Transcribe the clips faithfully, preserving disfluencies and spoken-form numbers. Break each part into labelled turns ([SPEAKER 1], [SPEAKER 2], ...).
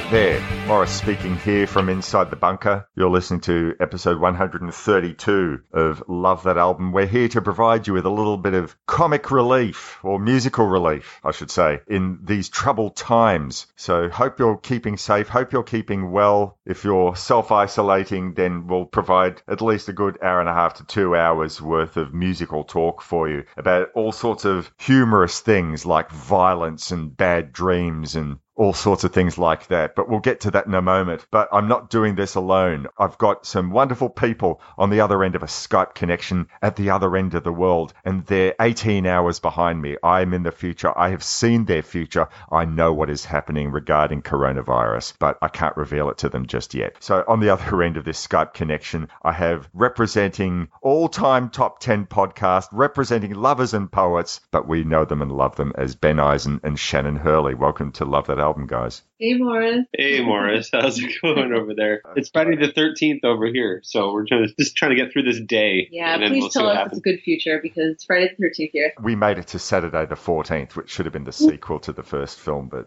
[SPEAKER 1] Right there, Morris speaking here from inside the bunker. You're listening to episode one hundred thirty-two of Love That Album. We're here to provide you with a little bit of comic relief, or musical relief, I should say, in these troubled times. So hope you're keeping safe, hope you're keeping well. If you're self-isolating, then we'll provide at least a good hour and a half to two hours worth of musical talk for you about all sorts of humorous things like violence and bad dreams and all sorts of things like that. But we'll get to that in a moment. But I'm not doing this alone. I've got some wonderful people on the other end of a Skype connection at the other end of the world, and they're eighteen hours behind me. I'm in the future. I have seen their future. I know what is happening regarding coronavirus, but I can't reveal it to them just yet. So on the other end of this Skype connection, I have representing all-time top ten podcast, representing lovers and poets, but we know them and love them as Ben Eisen and Shannon Hurley. Welcome to Love That Album, guys.
[SPEAKER 2] Hey, Morris.
[SPEAKER 3] Hey, Morris. How's it going over there? It's Friday the thirteenth over here, so we're trying to, just trying to get through this day.
[SPEAKER 2] Yeah,
[SPEAKER 3] and then
[SPEAKER 2] please
[SPEAKER 3] we'll
[SPEAKER 2] tell
[SPEAKER 3] see what
[SPEAKER 2] us
[SPEAKER 3] happens.
[SPEAKER 2] it's a good future, because it's Friday the thirteenth here.
[SPEAKER 1] We made it to Saturday the fourteenth, which should have been the sequel to the first film, but...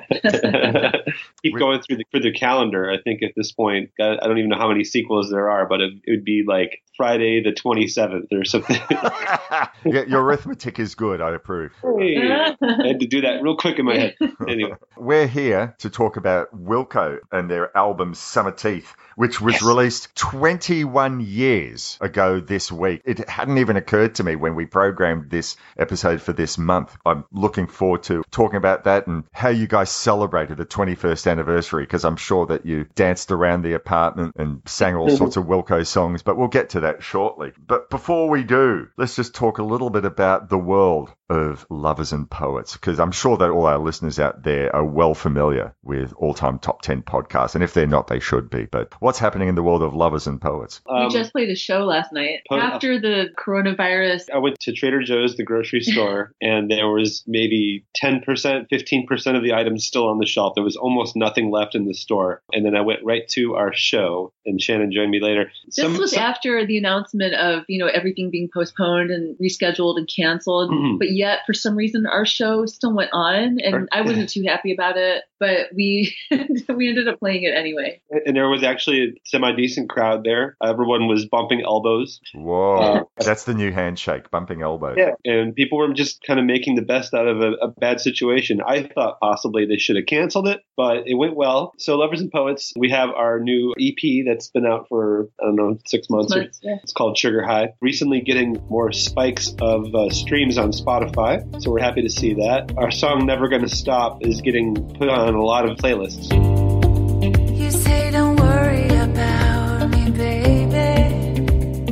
[SPEAKER 3] Keep going through the, through the calendar. I think at this point, I don't even know how many sequels there are, but it, it would be like Friday the twenty-seventh or something.
[SPEAKER 1] Yeah, your arithmetic is good. I approve.
[SPEAKER 3] Hey, I had to do that real quick in my head. Anyway.
[SPEAKER 1] We're here to talk about Wilco and their album Summer Teeth, which was yes. released twenty-one years ago this week. It hadn't even occurred to me when we programmed this episode for this month. I'm looking forward to talking about that and how you guys celebrated the twenty-first anniversary, because I'm sure that you danced around the apartment and sang all sorts of Wilco songs, but we'll get to that shortly. But before we do, let's just talk a little bit about the world of lovers and poets, because I'm sure that all our listeners out there are well familiar with all-time top ten podcasts, and if they're not, they should be. But what's happening in the world of lovers and poets?
[SPEAKER 2] We
[SPEAKER 3] Um,
[SPEAKER 2] just played a show last night
[SPEAKER 3] po-
[SPEAKER 2] after the coronavirus.
[SPEAKER 3] I went to Trader Joe's, the grocery store, and there was maybe ten percent, fifteen percent of the items still on the shelf. There was almost nothing left in the store. And then I went right to our show, and Shannon joined me later.
[SPEAKER 2] This
[SPEAKER 3] Some-
[SPEAKER 2] was
[SPEAKER 3] some-
[SPEAKER 2] after the announcement of, you know, everything being postponed and rescheduled and canceled.
[SPEAKER 3] Mhm.
[SPEAKER 2] But yet, for some reason, our show still went on, and
[SPEAKER 3] Right.
[SPEAKER 2] I wasn't too happy about it. But we we ended up playing it anyway.
[SPEAKER 3] And there was actually a semi-decent crowd there. Everyone was bumping elbows.
[SPEAKER 1] Whoa,
[SPEAKER 3] Uh,
[SPEAKER 1] that's the new handshake, bumping elbows.
[SPEAKER 3] Yeah, and people were just kind of making the best out of a, a bad situation. I thought possibly they should have canceled it, but it went well. So Lovers and Poets, we have our new E P that's been out for, I don't know, six months. or-
[SPEAKER 2] Months, yeah.
[SPEAKER 3] It's called Sugar High. Recently getting more spikes of uh, streams on Spotify, so we're happy to see that. Our song Never Gonna Stop is getting put on a lot of playlists.
[SPEAKER 4] You say don't worry about me, baby,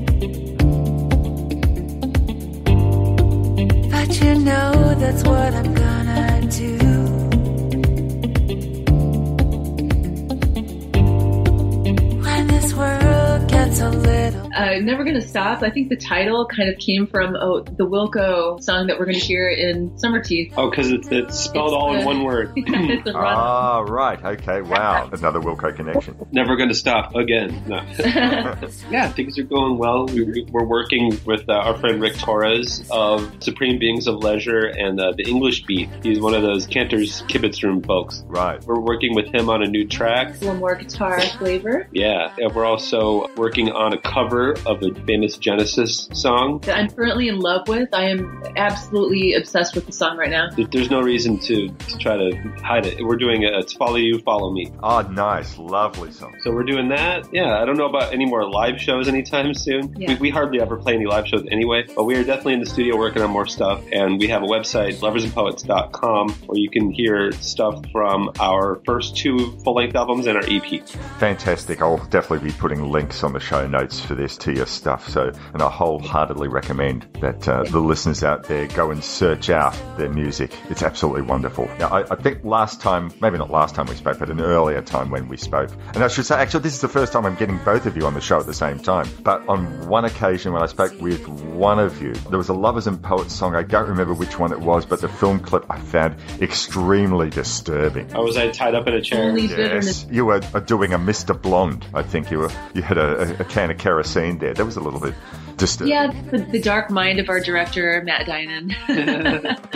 [SPEAKER 4] but you know that's what I'm gonna do. When this world gets a little
[SPEAKER 2] Uh, Never Gonna Stop. I think the title kind of came from oh, the Wilco song that we're going to hear in Summer Teeth.
[SPEAKER 3] Oh, because it's, it's spelled
[SPEAKER 2] It's
[SPEAKER 3] all in
[SPEAKER 2] the-
[SPEAKER 3] one word.
[SPEAKER 2] It's a run.
[SPEAKER 1] Ah, right. Okay. Wow. Another Wilco connection.
[SPEAKER 3] Never Gonna Stop again. No. Yeah, things are going well. We, we're working with uh, our friend Rick Torres of Supreme Beings of Leisure and uh, the English Beat. He's one of those Cantor's Kibitz Room folks.
[SPEAKER 1] Right.
[SPEAKER 3] We're working with him on a new track.
[SPEAKER 2] A little more guitar flavor.
[SPEAKER 3] Yeah, and we're also working on a cover of a famous Genesis song.
[SPEAKER 2] That I'm currently in love with. I am absolutely obsessed with the song right now.
[SPEAKER 3] There- There's no reason to, to try to hide it. We're doing a, it's Follow You, Follow Me.
[SPEAKER 1] Oh, nice. Lovely song.
[SPEAKER 3] So we're doing that. Yeah, I don't know about any more live shows anytime soon.
[SPEAKER 2] Yeah.
[SPEAKER 3] We, we hardly ever play any live shows anyway, but we are definitely in the studio working on more stuff. And we have a website, lovers and poets dot com, where you can hear stuff from our first two full-length albums and our E P.
[SPEAKER 1] Fantastic. I'll definitely be putting links on the show notes for this to your stuff. So, and I wholeheartedly recommend that uh, the listeners out there go and search out their music. It's absolutely wonderful. Now, I, I think last time, maybe not last time we spoke, but an earlier time when we spoke, and I should say, actually, this is the first time I'm getting both of you on the show at the same time. But on one occasion when I spoke with one of you, there was a Lovers and Poets song. I don't remember which one it was, but the film clip I found extremely disturbing.
[SPEAKER 3] Oh, was I tied up in a chair?
[SPEAKER 2] Only
[SPEAKER 1] Yes,
[SPEAKER 2] bitterness.
[SPEAKER 1] you were uh, doing a Mister Blonde. I think you were. You had a, a, a can of kerosene there. That was a little bit disturbing.
[SPEAKER 2] Yeah, the, the dark mind of our director, Matt Dynan.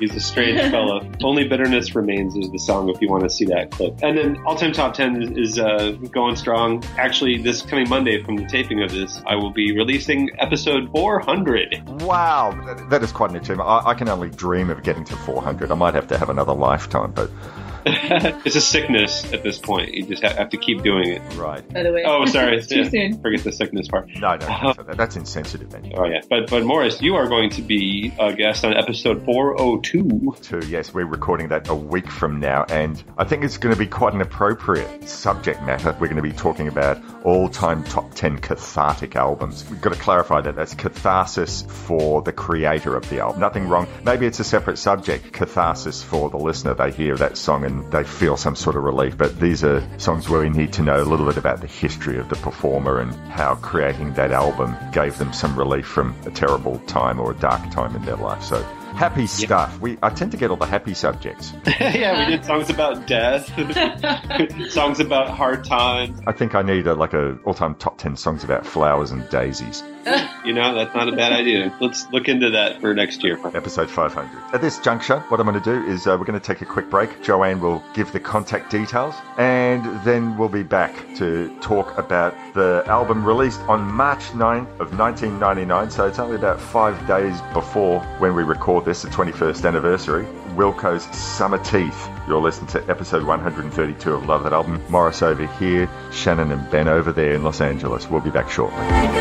[SPEAKER 3] He's a strange fellow. Only Bitterness Remains is the song if you want to see that clip. And then All Time Top ten is, is uh, going strong. Actually, this coming Monday from the taping of this, I will be releasing episode four hundred.
[SPEAKER 1] Wow, that, that is quite an achievement. I, I can only dream of getting to four hundred. I might have to have another lifetime, but...
[SPEAKER 3] It's a sickness at this point. You just have to keep doing it.
[SPEAKER 1] Right.
[SPEAKER 2] By the way.
[SPEAKER 3] Oh, sorry.
[SPEAKER 2] Too
[SPEAKER 3] yeah,
[SPEAKER 2] soon.
[SPEAKER 3] Forget the sickness part.
[SPEAKER 1] No, no, uh, that, that's insensitive, man.
[SPEAKER 3] Oh, yeah. But, but Morris, you are going to be a guest on episode four oh two.
[SPEAKER 1] Two, yes, we're recording that a week from now, and I think it's going to be quite an appropriate subject matter. We're going to be talking about all-time top ten cathartic albums. We've got to clarify that that's catharsis for the creator of the album. Nothing wrong. Maybe it's a separate subject. Catharsis for the listener. They hear that song and they feel some sort of relief. But these are songs where we need to know a little bit about the history of the performer and how creating that album gave them some relief from a terrible time or a dark time in their life. So happy stuff. Yeah. We I tend to get all the happy subjects.
[SPEAKER 3] Yeah, we did songs about death, songs about hard times.
[SPEAKER 1] I think I need a, like a all-time top ten songs about flowers and daisies.
[SPEAKER 3] You know, that's not a bad idea. Let's look into that for next year.
[SPEAKER 1] Episode five hundred. At this juncture, what I'm going to do is uh, we're going to take a quick break. Joanne will give the contact details, and then we'll be back to talk about the album released on March ninth of nineteen ninety-nine, so it's only about five days before when we record this, the twenty-first anniversary, Wilco's Summer Teeth. You're listening to episode one hundred thirty-two of Love That Album. Morris over here, Shannon and Ben over there in Los Angeles. We'll be back shortly.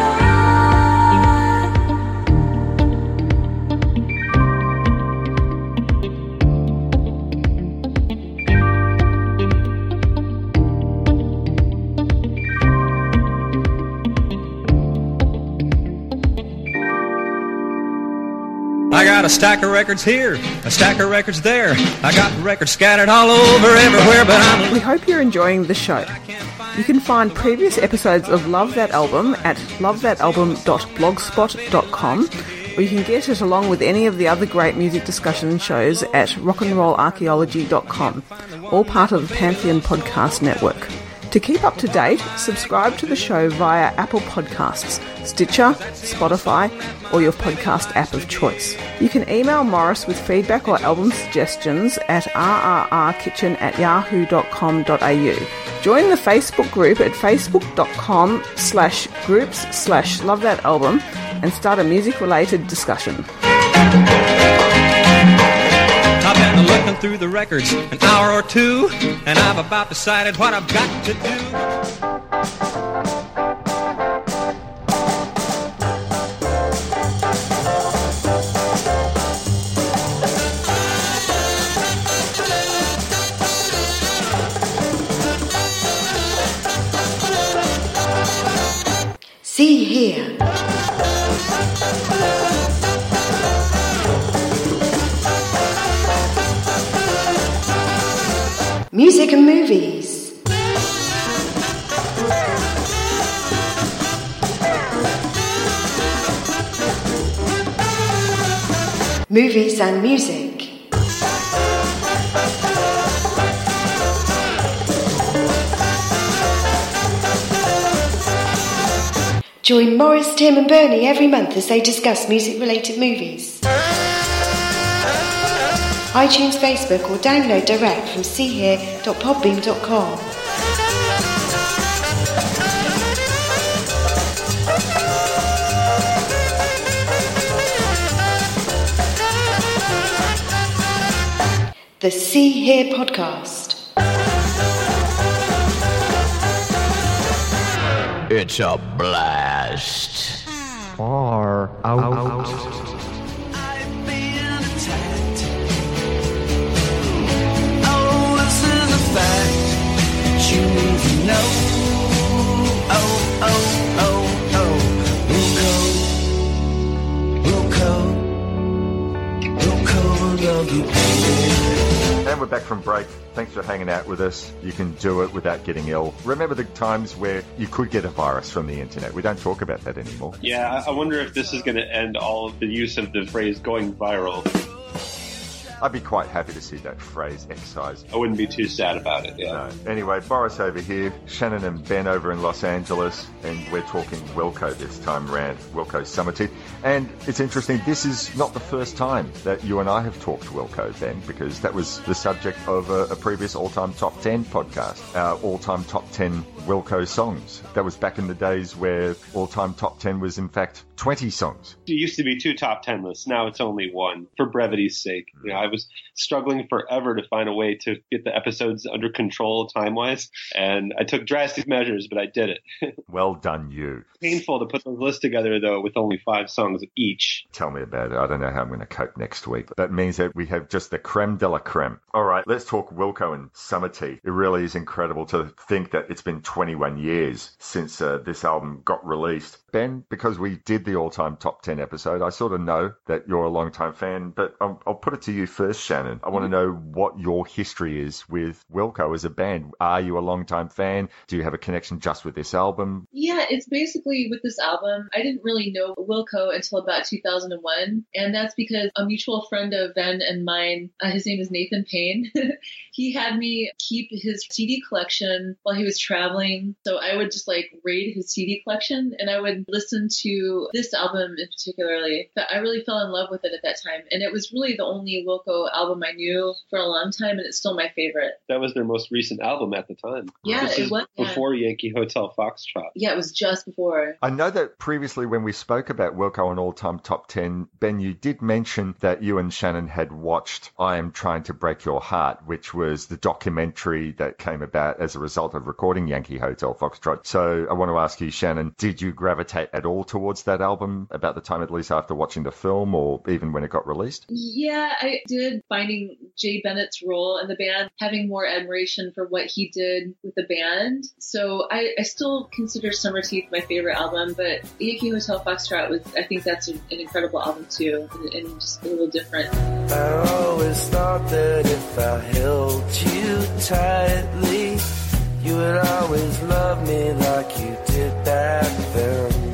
[SPEAKER 5] I got a stack of records here, a stack of records there. I got records scattered all over everywhere, but I'm...
[SPEAKER 6] We hope you're enjoying the show. You can find previous episodes of Love That Album at love that album dot blogspot dot com, or you can get it along with any of the other great music discussion shows at rock and roll archaeology dot com, all part of the Pantheon Podcast Network. To keep up to date, subscribe to the show via Apple Podcasts, Stitcher, Spotify, or your podcast app of choice. You can email Morris with feedback or album suggestions at r r r kitchen at yahoo dot com dot a u. Join the Facebook group at facebook.com slash groups slash love that album and start a music-related discussion.
[SPEAKER 5] I've been looking through the records an hour or two, and I've about decided what I've got to do.
[SPEAKER 7] See here. Music and movies. Movies and music. Join Morris, Tim and Bernie every month as they discuss music-related movies. iTunes, Facebook or download direct from see here dot podbean dot com. The See Here Podcast.
[SPEAKER 8] It's a blast.
[SPEAKER 9] Far out. out.
[SPEAKER 8] I've been attacked. Oh, this is a fact that you need to know. Oh, oh, oh, oh. Wilco. Wilco. Wilco, love you, baby.
[SPEAKER 1] And we're back from break. Thanks for hanging out with us. You can do it without getting ill. Remember the times where you could get a virus from the internet. We don't talk about that anymore.
[SPEAKER 3] Yeah, I wonder if this is going to end all of the use of the phrase going viral.
[SPEAKER 1] I'd be quite happy to see that phrase excised.
[SPEAKER 3] I wouldn't be too sad about it, yeah.
[SPEAKER 1] No. Anyway, Boris over here, Shannon and Ben over in Los Angeles, and we're talking Wilco this time round, Wilco Summerteeth. And it's interesting, this is not the first time that you and I have talked Wilco, Ben, because that was the subject of a, a previous all-time top ten podcast, our all-time top ten Wilco songs. That was back in the days where all-time top ten was in fact twenty songs.
[SPEAKER 3] It used to be two top ten lists. Now it's only one, for brevity's sake. You know, I was struggling forever to find a way to get the episodes under control time-wise, and I took drastic measures, but I did it.
[SPEAKER 1] Well done, you.
[SPEAKER 3] Painful to put those lists together, though, with only five songs each.
[SPEAKER 1] Tell me about it. I don't know how I'm going to cope next week. That means that we have just the creme de la creme. All right, let's talk Wilco and Summerteeth. It really is incredible to think that it's been twenty-one years since uh, this album got released. Ben, because we did the all-time top ten episode, I sort of know that you're a long-time fan, but I'll, I'll put it to you first, Shannon. I want to know what your history is with Wilco as a band. Are you a long-time fan? Do you have a connection just with this album?
[SPEAKER 2] Yeah, it's basically with this album. I didn't really know Wilco until about two thousand one, and that's because a mutual friend of Ben and mine, uh, his name is Nathan Payne, he had me keep his C D collection while he was traveling. So I would just like raid his C D collection, and I would listen to this album in particularly. But I really fell in love with it at that time, and it was really the only Wilco album I knew for a long time, and it's still my favorite.
[SPEAKER 3] That was their most recent album at the time.
[SPEAKER 2] Yeah,
[SPEAKER 3] this
[SPEAKER 2] it
[SPEAKER 3] is
[SPEAKER 2] was
[SPEAKER 3] before
[SPEAKER 2] yeah.
[SPEAKER 3] Yankee Hotel Foxtrot.
[SPEAKER 2] Yeah, it was just before.
[SPEAKER 1] I know that previously when we spoke about Wilco and all-time top ten, Ben, you did mention that you and Shannon had watched I Am Trying to Break Your Heart, which was the documentary that came about as a result of recording Yankee Hotel Foxtrot. So I want to ask you, Shannon, did you gravitate at all towards that album about the time, at least after watching the film or even when it got released?
[SPEAKER 2] Yeah, I did, finding Jay Bennett's role in the band, having more admiration for what he did with the band. So I, I still consider Summerteeth my favorite album, but Yankee Hotel Foxtrot was, I think that's an incredible album too, and, and just a little different.
[SPEAKER 8] I always thought that if I held you tightly, you would always love me like you did back then.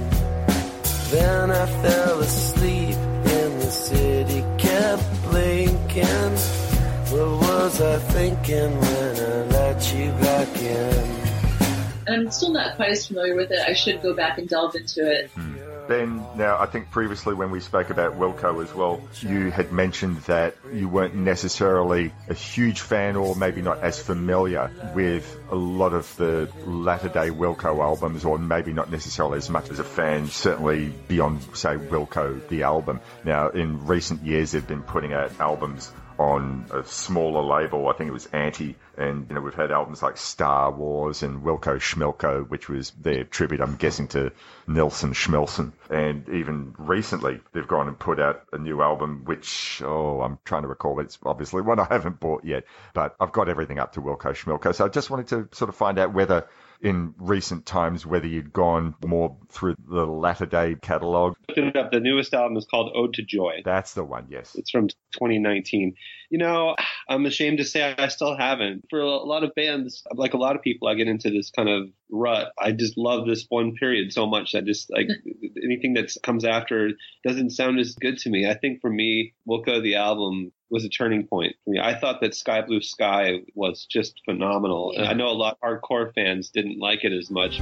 [SPEAKER 8] Then I fell asleep and the city kept blinking. What was I thinking when I let you back in?
[SPEAKER 2] And I'm still not quite as familiar with it. I should go back and delve into it.
[SPEAKER 1] Hmm. Ben, now I think previously when we spoke about Wilco as well, you had mentioned that you weren't necessarily a huge fan or maybe not as familiar with a lot of the latter-day Wilco albums, or maybe not necessarily as much as a fan, certainly beyond, say, Wilco the album. Now, in recent years, they've been putting out albums on a smaller label. I think it was Anti, and you know we've had albums like Star Wars and Wilco Schmilko, which was their tribute, I'm guessing, to Nelson Schmilson. And even recently, they've gone and put out a new album, which, oh, I'm trying to recall. It's obviously one I haven't bought yet, but I've got everything up to Wilco Schmilko. So I just wanted to sort of find out whether in recent times, whether you'd gone more through the latter day catalogue.
[SPEAKER 3] Looking it up, the newest album is called Ode to Joy.
[SPEAKER 1] That's the one, yes.
[SPEAKER 3] It's from twenty nineteen. You know, I'm ashamed to say I still haven't. For a lot of bands, like a lot of people, I get into this kind of rut. I just love this one period so much that just like anything that comes after doesn't sound as good to me. I think for me, Wilco the album was a turning point for me. I thought that Sky Blue Sky was just phenomenal. Yeah. And I know a lot of hardcore fans didn't like it as much.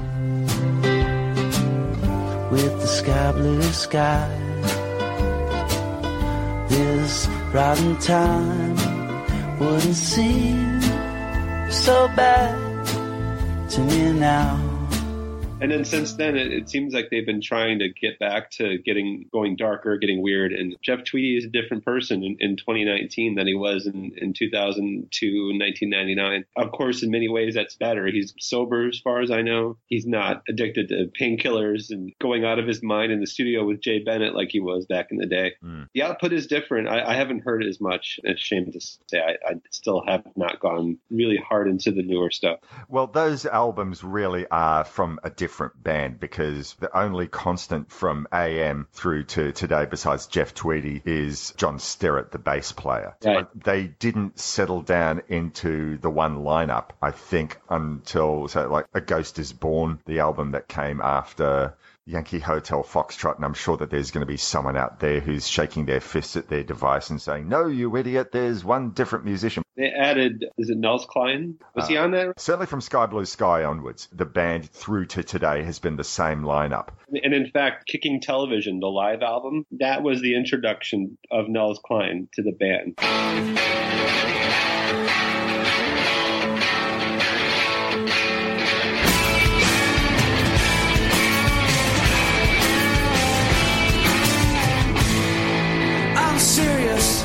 [SPEAKER 8] With the sky blue sky, this rotten time wouldn't seem so bad to me now.
[SPEAKER 3] And then since then, it, it seems like they've been trying to get back to getting going darker, getting weird. And Jeff Tweedy is a different person in, in twenty nineteen than he was in, in two thousand two and nineteen ninety-nine. Of course, in many ways, that's better. He's sober as far as I know. He's not addicted to painkillers and going out of his mind in the studio with Jay Bennett like he was back in the day. Mm. The output is different. I, I haven't heard it as much. It's a shame to say. I, I still have not gone really hard into the newer stuff.
[SPEAKER 1] Well, those albums really are from a different different band, because the only constant from A M through to today besides Jeff Tweedy is John Sterrett, the bass player.
[SPEAKER 3] Right.
[SPEAKER 1] They didn't settle down into the one lineup, I think, until so like A Ghost Is Born, the album that came after Yankee Hotel Foxtrot, and I'm sure that there's going to be someone out there who's shaking their fists at their device and saying, no, you idiot, there's one different musician.
[SPEAKER 3] They added, is it Nels Cline? Was uh, he on that?
[SPEAKER 1] Certainly from Sky Blue Sky onwards, the band through to today has been the same lineup.
[SPEAKER 3] And in fact, Kicking Television, the live album, that was the introduction of Nels Cline to the band.
[SPEAKER 8] I'm serious.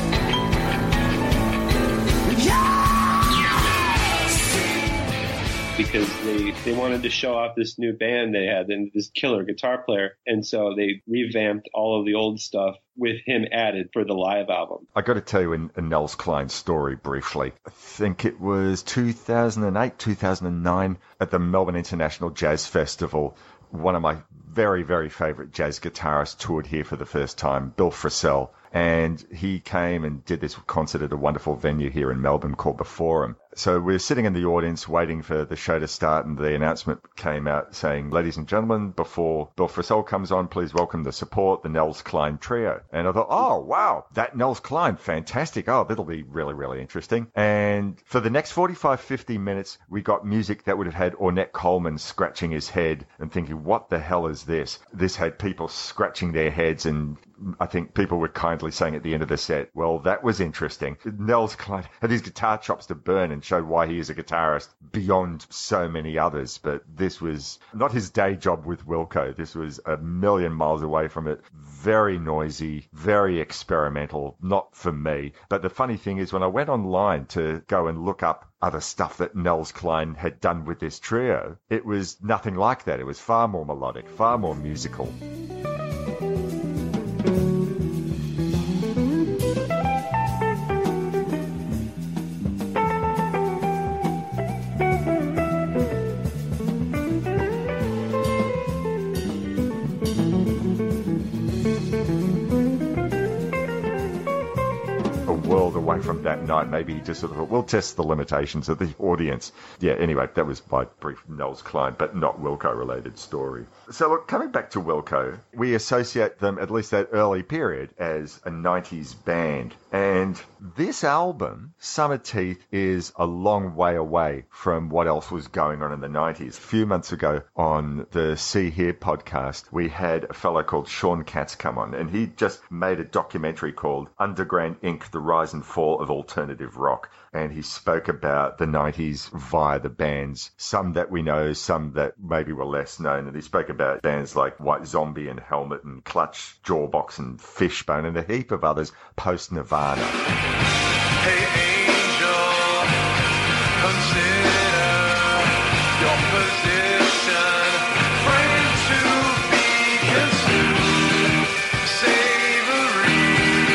[SPEAKER 3] Because they, they wanted to show off this new band they had and this killer guitar player. And so they revamped all of the old stuff with him added for the live album.
[SPEAKER 1] I got to tell you in, in Nels Cline's story briefly. I think it was two thousand eight, two thousand nine at the Melbourne International Jazz Festival. One of my very, very favorite jazz guitarists toured here for the first time, Bill Frisell. And he came and did this concert at a wonderful venue here in Melbourne called The Forum. So we're sitting in the audience waiting for the show to start, and the announcement came out saying, ladies and gentlemen, before Bill Frisell comes on, please welcome the support, the Nels Cline Trio. And I thought, oh, wow, that Nels Cline, fantastic. Oh, that'll be really, really interesting. And for the next forty-five, fifty minutes, we got music that would have had Ornette Coleman scratching his head and thinking, what the hell is this? This had people scratching their heads, and I think people were kindly saying at the end of the set, well, that was interesting. Nels Cline had his guitar chops to burn and showed why he is a guitarist beyond so many others. But this was not his day job with Wilco. This was a million miles away from it. Very noisy, very experimental, not for me. But the funny thing is when I went online to go and look up other stuff that Nels Cline had done with this trio, it was nothing like that. It was far more melodic, far more musical. Away from that night, maybe he just sort of thought, we'll test the limitations of the audience. Yeah, anyway, that was my brief Nels Cline, but not Wilco-related story. So look, coming back to Wilco, we associate them, at least that early period, as a nineties band. And this album, Summer Teeth, is a long way away from what else was going on in the nineties. A few months ago on the See Here podcast, we had a fellow called Sean Katz come on, and he just made a documentary called Underground Incorporated, The Rise and Fall of Alternative Rock. And he spoke about the nineties via the bands, some that we know, some that maybe were less known. And he spoke about bands like White Zombie and Helmet and Clutch, Jawbox and Fishbone, and a heap of others post-Nirvana.
[SPEAKER 8] Hey, angel, consider your position. Frame to be consumed. Savory.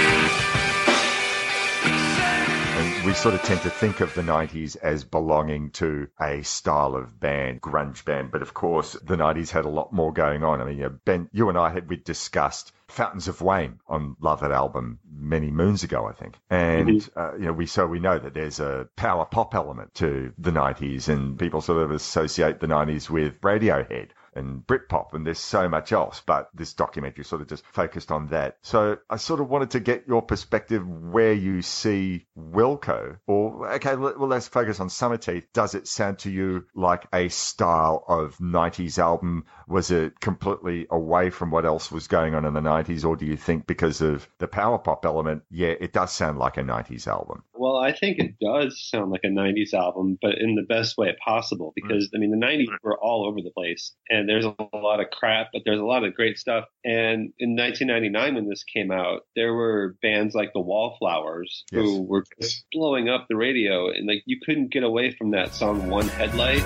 [SPEAKER 1] And we sort of tend to think of the nineties as belonging to a style of band, grunge band. But of course, the nineties had a lot more going on. I mean, you know, Ben, you and I had, we discussed Fountains of Wayne on Love That Album many moons ago, I think. And, mm-hmm. uh, you know, we, so we know that there's a power pop element to the nineties, and people sort of associate the nineties with Radiohead and Britpop, and there's so much else, but this documentary sort of just focused on that. So I sort of wanted to get your perspective where you see Wilco, or, okay, well, let's focus on Summer Teeth. Does it sound to you like a style of nineties album? Was it completely away from what else was going on in the nineties, or do you think because of the power pop element, yeah, it does sound like a nineties album?
[SPEAKER 3] Well, I think it does sound like a nineties album, but in the best way possible, because, I mean, the nineties were all over the place, and there's a lot of crap, but there's a lot of great stuff. And in nineteen ninety-nine, when this came out, there were bands like the Wallflowers yes. who were just blowing up the radio, and like you couldn't get away from that song One Headlight.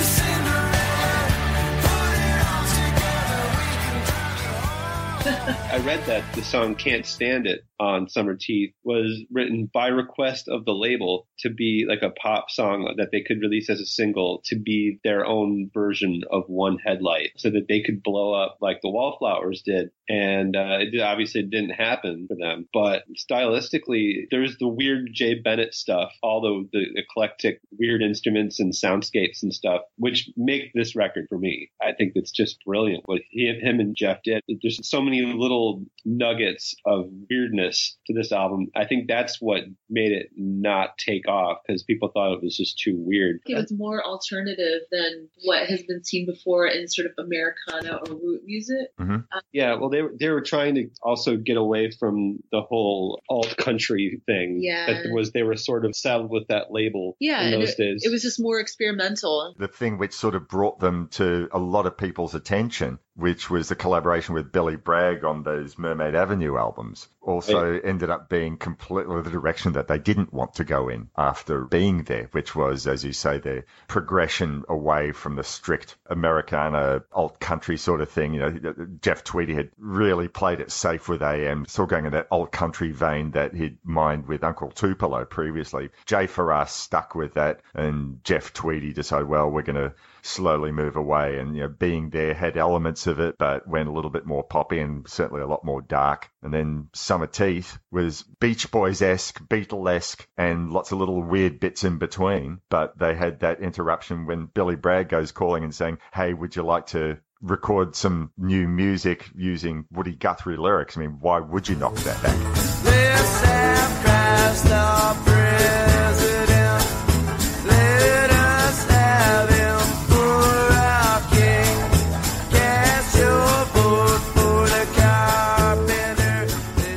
[SPEAKER 3] I I read that the song Can't Stand It on Summer Teeth was written by request of the label to be like a pop song that they could release as a single, to be their own version of One Headlight, so that they could blow up like the Wallflowers did. And uh, it obviously didn't happen for them. But stylistically, there's the weird Jay Bennett stuff, all the, the eclectic weird instruments and soundscapes and stuff, which make this record for me. I think it's just brilliant what he, him and Jeff did. There's so many little nuggets of weirdness to this album. I think that's what made it not take off, because people thought it was just too weird.
[SPEAKER 2] It was more alternative than what has been seen before in sort of Americana or root music.
[SPEAKER 1] Mm-hmm.
[SPEAKER 2] Um,
[SPEAKER 3] yeah, well, they were they were trying to also get away from the whole alt country thing.
[SPEAKER 2] Yeah,
[SPEAKER 3] that was they were sort of saddled with that label.
[SPEAKER 2] Yeah,
[SPEAKER 3] in those
[SPEAKER 2] it,
[SPEAKER 3] days.
[SPEAKER 2] It was just more experimental.
[SPEAKER 1] The thing which sort of brought them to a lot of people's attention, which was the collaboration with Billy Bragg on those Mermaid Avenue albums, also
[SPEAKER 3] right.
[SPEAKER 1] ended up being completely the direction that they didn't want to go in after being there, which was, as you say, the progression away from the strict Americana alt country sort of thing. You know, Jeff Tweedy had really played it safe with A M, still going in that alt country vein that he'd mined with Uncle Tupelo previously. Jay Farrar stuck with that, and Jeff Tweedy decided, well, we're going to slowly move away. And, you know, being there had elements of it, but went a little bit more poppy and certainly a lot more dark. And then Summer Teeth was Beach Boys-esque, Beatle-esque, and lots of little weird bits in between. But they had that interruption when Billy Bragg goes calling and saying, hey, would you like to record some new music using Woody Guthrie lyrics? I mean, why would you knock that back?
[SPEAKER 8] Let's have Christ the President. Let us have him for our king. Cast your vote for the carpenter.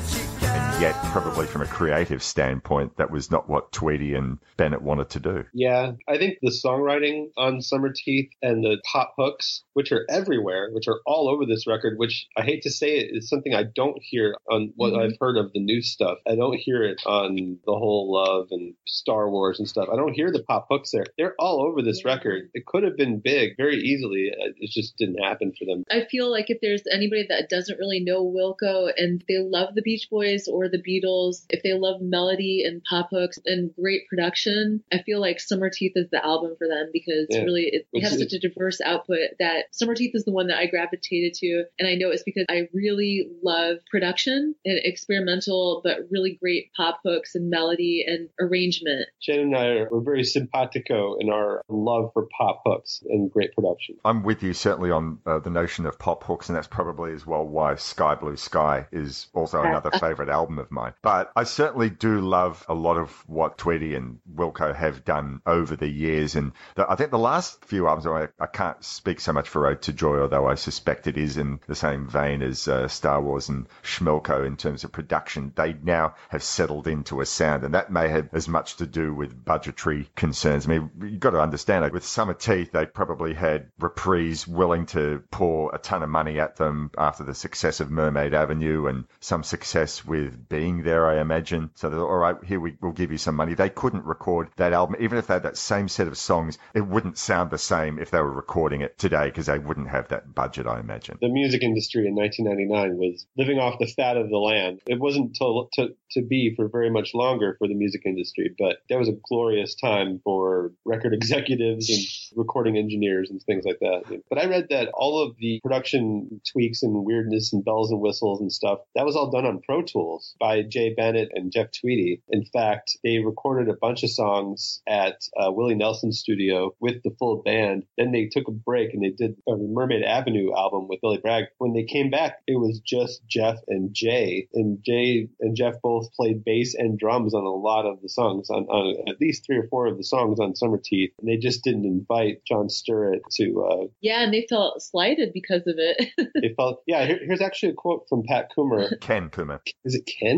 [SPEAKER 1] And yet, probably from a creative standpoint, that was not what Tweedy and Bennett wanted to do.
[SPEAKER 3] Yeah, I think the songwriting on Summer Teeth and the pop hooks, which are everywhere, which are all over this record, which I hate to say it, is something I don't hear on what mm-hmm. I've heard of the new stuff. I don't hear it on The Whole Love and Star Wars and stuff. I don't hear the pop hooks there. They're all over this yeah. record. It could have been big very easily. It just didn't happen for them.
[SPEAKER 2] I feel like if there's anybody that doesn't really know Wilco and they love the Beach Boys or the Beatles, if they love melody and pop hooks and great production, I feel like Summer Teeth is the album for them, because yeah. really it, it has such a diverse output that Summer Teeth is the one that I gravitated to. And I know it's because I really love production and experimental, but really great pop hooks and melody and arrangement.
[SPEAKER 3] Shannon and I are very simpatico in our love for pop hooks and great production.
[SPEAKER 1] I'm with you certainly on uh, the notion of pop hooks, and that's probably as well why Sky Blue Sky is also another favorite album of mine. But I certainly do love a lot of what Tweedy and Wilco have done over the years. And the, I think the last few albums, I, I can't speak so much for Ode to Joy, although I suspect it is in the same vein as uh, Star Wars and Schmelko in terms of production. They now have settled into a sound, and that may have as much to do with budgetary concerns. I mean, you've got to understand it. With Summer Teeth, they probably had Reprise willing to pour a ton of money at them after the success of Mermaid Avenue and some success with Being There, I imagine. So they're all right, here we will give you some money. They couldn't record that album. Even if they had that same set of songs, it wouldn't sound the same if they were recording it today, because they wouldn't have that budget, I imagine.
[SPEAKER 3] The music industry in nineteen ninety-nine was living off the fat of the land. It wasn't to, to, to be for very much longer for the music industry, but that was a glorious time for record executives and recording engineers and things like that. But I read that all of the production tweaks and weirdness and bells and whistles and stuff, that was all done on Pro Tools by Jay Bennett and Jeff Tweedy. In fact, they recorded a bunch of songs at uh, Willie Nelson's studio with the full band. Then they took a break and they did a Mermaid Avenue album with Billy Bragg. When they came back, it was just Jeff and Jay. And Jay and Jeff both played bass and drums on a lot of the songs, on, on at least three or four of the songs on Summer Teeth. And they just didn't invite John Sturrett to... Uh,
[SPEAKER 2] yeah, and they felt slighted because of it.
[SPEAKER 3] they felt... Yeah, here, here's actually a quote from Pat Coomer.
[SPEAKER 1] Ken Coomer.
[SPEAKER 3] Is it Ken? He was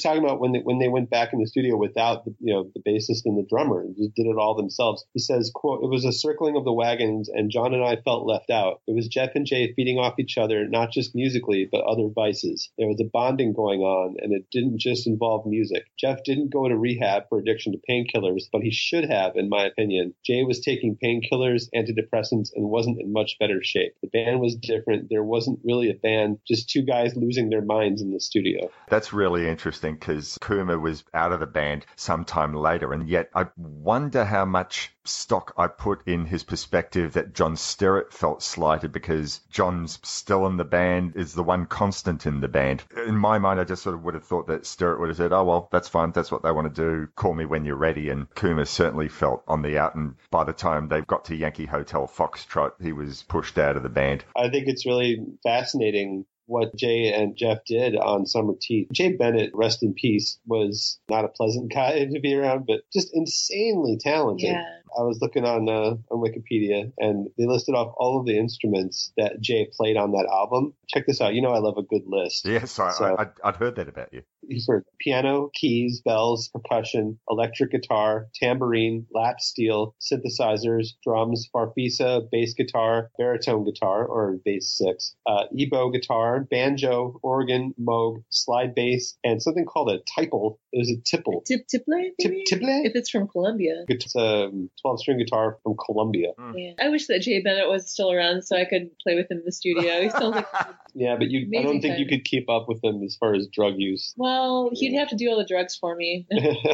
[SPEAKER 3] talking about when they, when they went back in the studio without the, you know, the bassist and the drummer and just did it all themselves. He says, quote, "It was a circling of the wagons and John and I felt left out. It was Jeff and Jay feeding off each other, not just musically, but other vices. There was a bonding going on and it didn't just involve music. Jeff didn't go to rehab for addiction to painkillers, but he should have, in my opinion. Jay was taking painkillers, antidepressants, and wasn't in much better shape. The band was different. There wasn't really a band, just two guys losing their minds in the studio."
[SPEAKER 1] That's really interesting because Kuma was out of the band sometime later, and yet I wonder how much stock I put in his perspective that John Sterrett felt slighted because John's still in the band, is the one constant in the band. In my mind, I just sort of would have thought that Sterrett would have said, oh, well, that's fine. That's what they want to do. Call me when you're ready. And Kuma certainly felt on the out. And by the time they got to Yankee Hotel Foxtrot, he was pushed out of the band.
[SPEAKER 3] I think it's really fascinating what Jay and Jeff did on Summer Teeth. Jay Bennett, rest in peace, was not a pleasant guy to be around, but just insanely talented.
[SPEAKER 2] Yeah.
[SPEAKER 3] I was looking on uh, on Wikipedia, and they listed off all of the instruments that Jay played on that album. Check this out. You know I love a good list.
[SPEAKER 1] Yes, I,
[SPEAKER 3] so,
[SPEAKER 1] I, I'd heard that about you.
[SPEAKER 3] He's heard piano, keys, bells, percussion, electric guitar, tambourine, lap steel, synthesizers, drums, farfisa, bass guitar, baritone guitar, or bass six, uh, ebo guitar, banjo, organ, moog, slide bass, and something called a tipple. There's a tipple.
[SPEAKER 2] Tip tipple?
[SPEAKER 3] Tip tipple?
[SPEAKER 2] If it's from Colombia.
[SPEAKER 3] It's a twelve-string guitar from Colombia.
[SPEAKER 1] Mm.
[SPEAKER 2] Yeah. I wish that Jay Bennett was still around so I could play with him in the studio. He sounds like
[SPEAKER 3] yeah, but you, I don't think
[SPEAKER 2] fun.
[SPEAKER 3] you could keep up with him as far as drug use.
[SPEAKER 2] Well, he'd have to do all the drugs for me.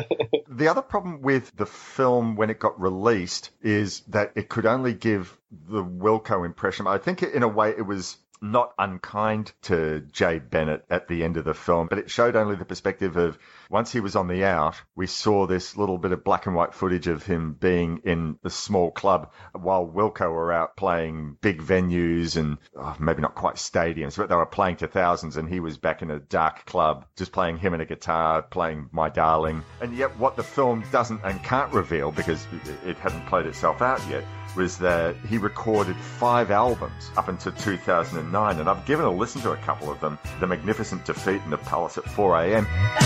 [SPEAKER 1] The other problem with the film when it got released is that it could only give the Wilco impression. I think in a way it was not unkind to Jay Bennett at the end of the film, but it showed only the perspective of once he was on the out, we saw this little bit of black and white footage of him being in a small club while Wilco were out playing big venues and oh, maybe not quite stadiums, but they were playing to thousands, and he was back in a dark club just playing him and a guitar, playing My Darling. And yet what the film doesn't and can't reveal, because it hadn't played itself out yet, was that he recorded five albums up until two thousand nine, and I've given a listen to a couple of them. The Magnificent Defeat and The Palace at four a.m.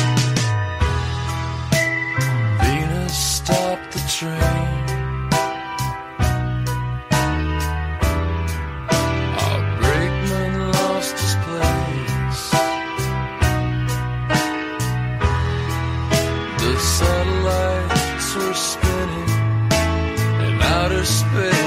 [SPEAKER 8] Venus stopped the train. Our brakeman lost his place. The satellites were spinning in outer space.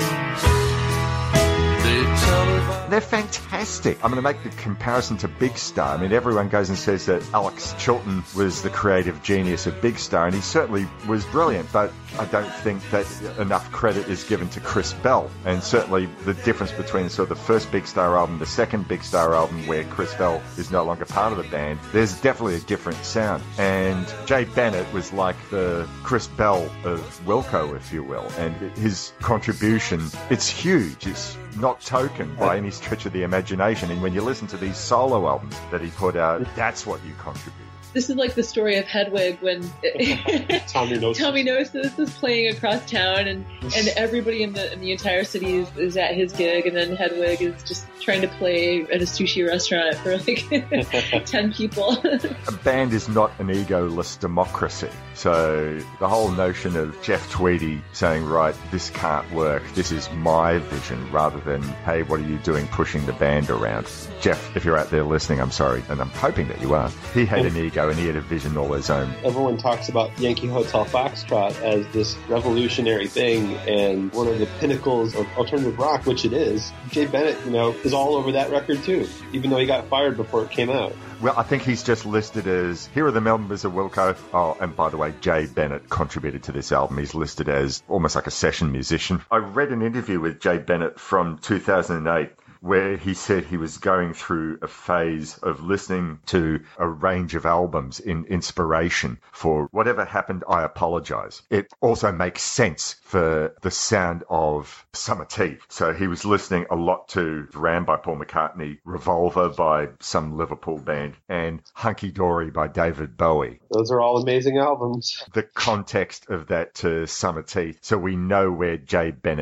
[SPEAKER 1] They're fantastic. I'm going to make the comparison to Big Star. I mean, everyone goes and says that Alex Chilton was the creative genius of Big Star, and he certainly was brilliant, but I don't think that enough credit is given to Chris Bell. And certainly the difference between sort of the first Big Star album, the second Big Star album, where Chris Bell is no longer part of the band, there's definitely a different sound. And Jay Bennett was like the Chris Bell of Wilco, if you will. And his contribution, it's huge. It's not token by any stretch of the imagination. And when you listen to these solo albums that he put out, that's what you contribute.
[SPEAKER 2] This is like the story of Hedwig when
[SPEAKER 3] Tommy Gnosis.
[SPEAKER 2] Tommy Gnosis is playing across town, and, and everybody in the in the entire city is, is at his gig, and then Hedwig is just trying to play at a sushi restaurant for like ten people.
[SPEAKER 1] A band is not an egoless democracy. So the whole notion of Jeff Tweedy saying, right, this can't work, this is my vision, rather than, hey, what are you doing pushing the band around? Jeff, if you're out there listening, I'm sorry, and I'm hoping that you are. He had an ego and he had a vision all his own.
[SPEAKER 3] Everyone talks about Yankee Hotel Foxtrot as this revolutionary thing and one of the pinnacles of alternative rock, which it is. Jay Bennett, you know, is all over that record too, even though he got fired before it came out.
[SPEAKER 1] Well, I think he's just listed as, here are the members of Wilco. Oh, and by the way, Jay Bennett contributed to this album. He's listed as almost like a session musician. I read an interview with Jay Bennett from two thousand eight where he said he was going through a phase of listening to a range of albums in inspiration for whatever happened, I apologize. It also makes sense for the sound of Summer Teeth. So he was listening a lot to Ram by Paul McCartney, Revolver by some Liverpool band, and Hunky Dory by David Bowie.
[SPEAKER 3] Those are all amazing albums.
[SPEAKER 1] The context of that to Summer Teeth, so we know where Jay Bennett's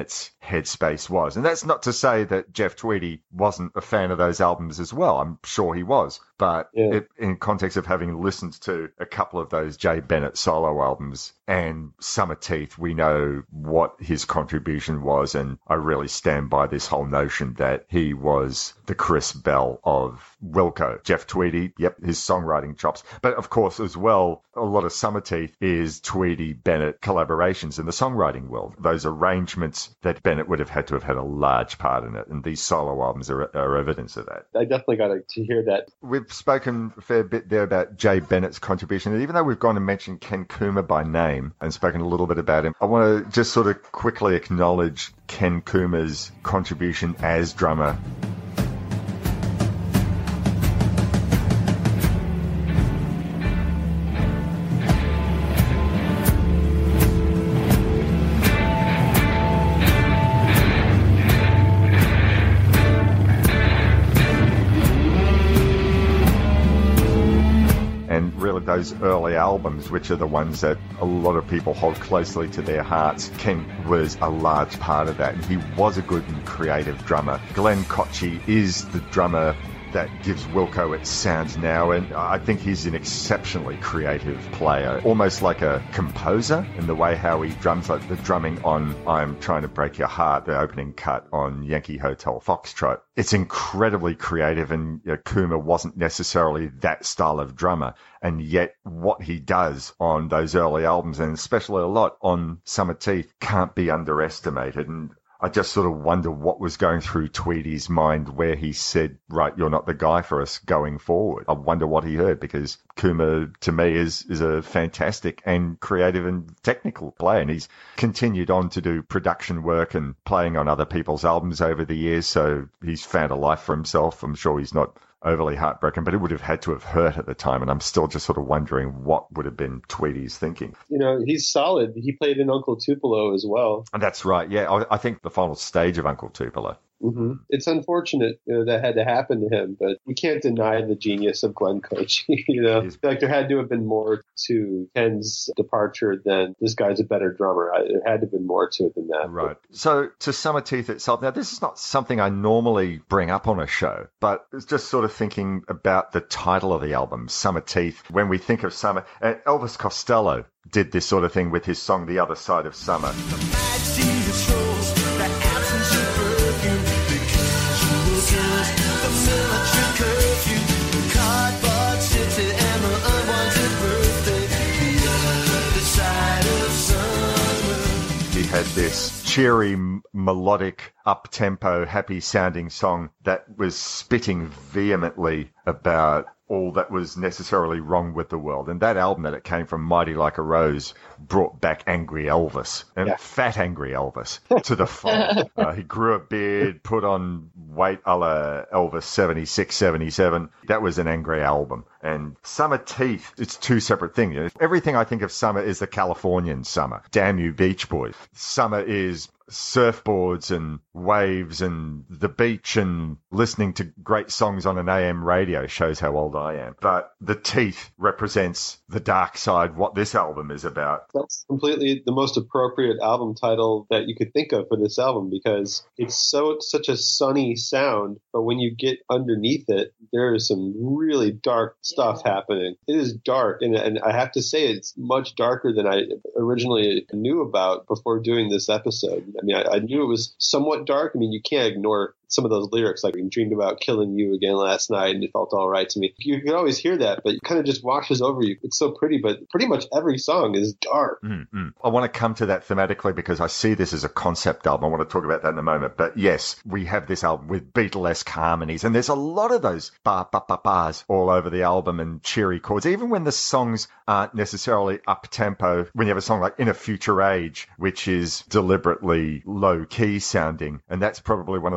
[SPEAKER 1] headspace was. And that's not to say that Jeff Tweedy wasn't a fan of those albums as well. I'm sure he was. But
[SPEAKER 3] Yeah.
[SPEAKER 1] it, in context of having listened to a couple of those Jay Bennett solo albums and Summer Teeth, we know what his contribution was. And I really stand by this whole notion that he was the Chris Bell of Wilco. Jeff Tweedy, yep, his songwriting chops. But of course, as well, a lot of Summer Teeth is Tweedy Bennett collaborations in the songwriting world. Those arrangements that Bennett would have had to have had a large part in it. And these solo albums are, are evidence of that.
[SPEAKER 3] I definitely got to hear that.
[SPEAKER 1] We've spoken a fair bit there about Jay Bennett's contribution. And even though we've gone and mentioned Ken Coomer by name and spoken a little bit about him, I want to just sort of quickly acknowledge Ken Coomer's contribution as drummer. Those early albums, which are the ones that a lot of people hold closely to their hearts, Ken was a large part of that. And he was a good and creative drummer. Glenn Kotche is the drummer that gives Wilco its sounds now, and I think he's an exceptionally creative player, almost like a composer in the way how he drums, like the drumming on I'm Trying to Break Your Heart, the opening cut on Yankee Hotel Foxtrot. It's incredibly creative, and you know, Coomer wasn't necessarily that style of drummer, and yet what he does on those early albums, and especially a lot on Summer Teeth, can't be underestimated. And I just sort of wonder what was going through Tweedy's mind where he said, right, you're not the guy for us going forward. I wonder what he heard, because Coomer, to me, is, is a fantastic and creative and technical player. And he's continued on to do production work and playing on other people's albums over the years. So he's found a life for himself. I'm sure he's not overly heartbroken, but it would have had to have hurt at the time. And I'm still just sort of wondering what would have been Tweedy's thinking.
[SPEAKER 3] You know, he's solid. He played in Uncle Tupelo as well.
[SPEAKER 1] And that's right. Yeah, I, I think the final stage of Uncle Tupelo.
[SPEAKER 3] Mm-hmm. It's unfortunate, you know, that had to happen to him, but we can't deny the genius of Glenn Kotche. You know, I feel like there had to have been more to Ken's departure than this guy's a better drummer. I, there had to have been more to it than that.
[SPEAKER 1] Right. So to Summer Teeth itself, now this is not something I normally bring up on a show, but it's just sort of thinking about the title of the album, Summer Teeth. When we think of summer, and Elvis Costello did this sort of thing with his song, The Other Side of Summer. Had this cheery, m- melodic, up-tempo, happy-sounding song that was spitting vehemently about all that was necessarily wrong with the world. And that album that it came from, Mighty Like a Rose, brought back Angry Elvis, and yeah. Fat Angry Elvis, to the fold. uh, he grew a beard, put on weight a la Elvis seventy-six, seventy-seven. That was an angry album. And Summer Teeth, it's two separate things. You know, everything I think of summer is the Californian summer. Damn you, Beach Boys. Summer is surfboards and waves and the beach and listening to great songs on an A M radio. Shows how old I am. But the teeth represents the dark side, what this album is about.
[SPEAKER 3] That's completely the most appropriate album title that you could think of for this album, because it's so such a sunny sound, but when you get underneath it, there is some really dark stuff happening. It is dark, and, and I have to say it's much darker than I originally knew about before doing this episode. I mean, I, I knew it was somewhat dark. I mean, you can't ignore some of those lyrics, like we dreamed about killing you again last night and it felt all right to me. You can always hear that, but it kind of just washes over you. It's so pretty, but pretty much every song is dark.
[SPEAKER 1] Mm-hmm. I want to come to that thematically because I see this as a concept album. I want to talk about that in a moment. But yes, we have this album with Beatlesque harmonies, and there's a lot of those ba ba ba bars all over the album and cheery chords, even when the songs aren't necessarily up tempo. When you have a song like In a Future Age, which is deliberately low key sounding, and that's probably one of the more optimistic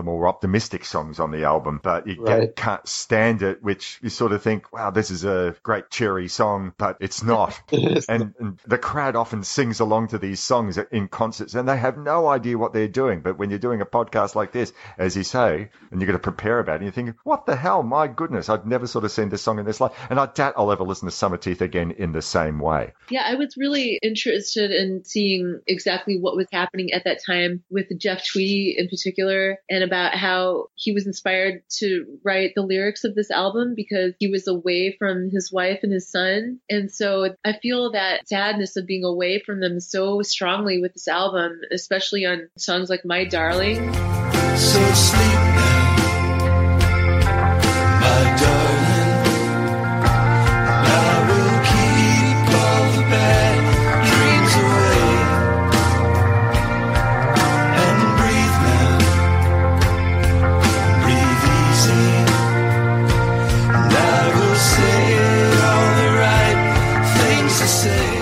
[SPEAKER 1] optimistic songs on the album, but you
[SPEAKER 3] Right.
[SPEAKER 1] get, can't stand it, which you sort of think, wow, this is a great cheery song, but it's not. and, and the crowd often sings along to these songs in concerts, and they have no idea what they're doing. But when you're doing a podcast like this, as you say, and you're going to prepare about it, you think, what the hell? My goodness, I'd never sort of seen this song in this life. And I doubt I'll ever listen to Summerteeth again in the same way.
[SPEAKER 2] Yeah, I was really interested in seeing exactly what was happening at that time with Jeff Tweedy in particular, and about how he was inspired to write the lyrics of this album because he was away from his wife and his son. And so I feel that sadness of being away from them so strongly with this album, especially on songs like My Darling.
[SPEAKER 8] So sleep now, my darling. I will keep all the bad dreams away. And breathe now, breathe easy. And I will say all the right things to say.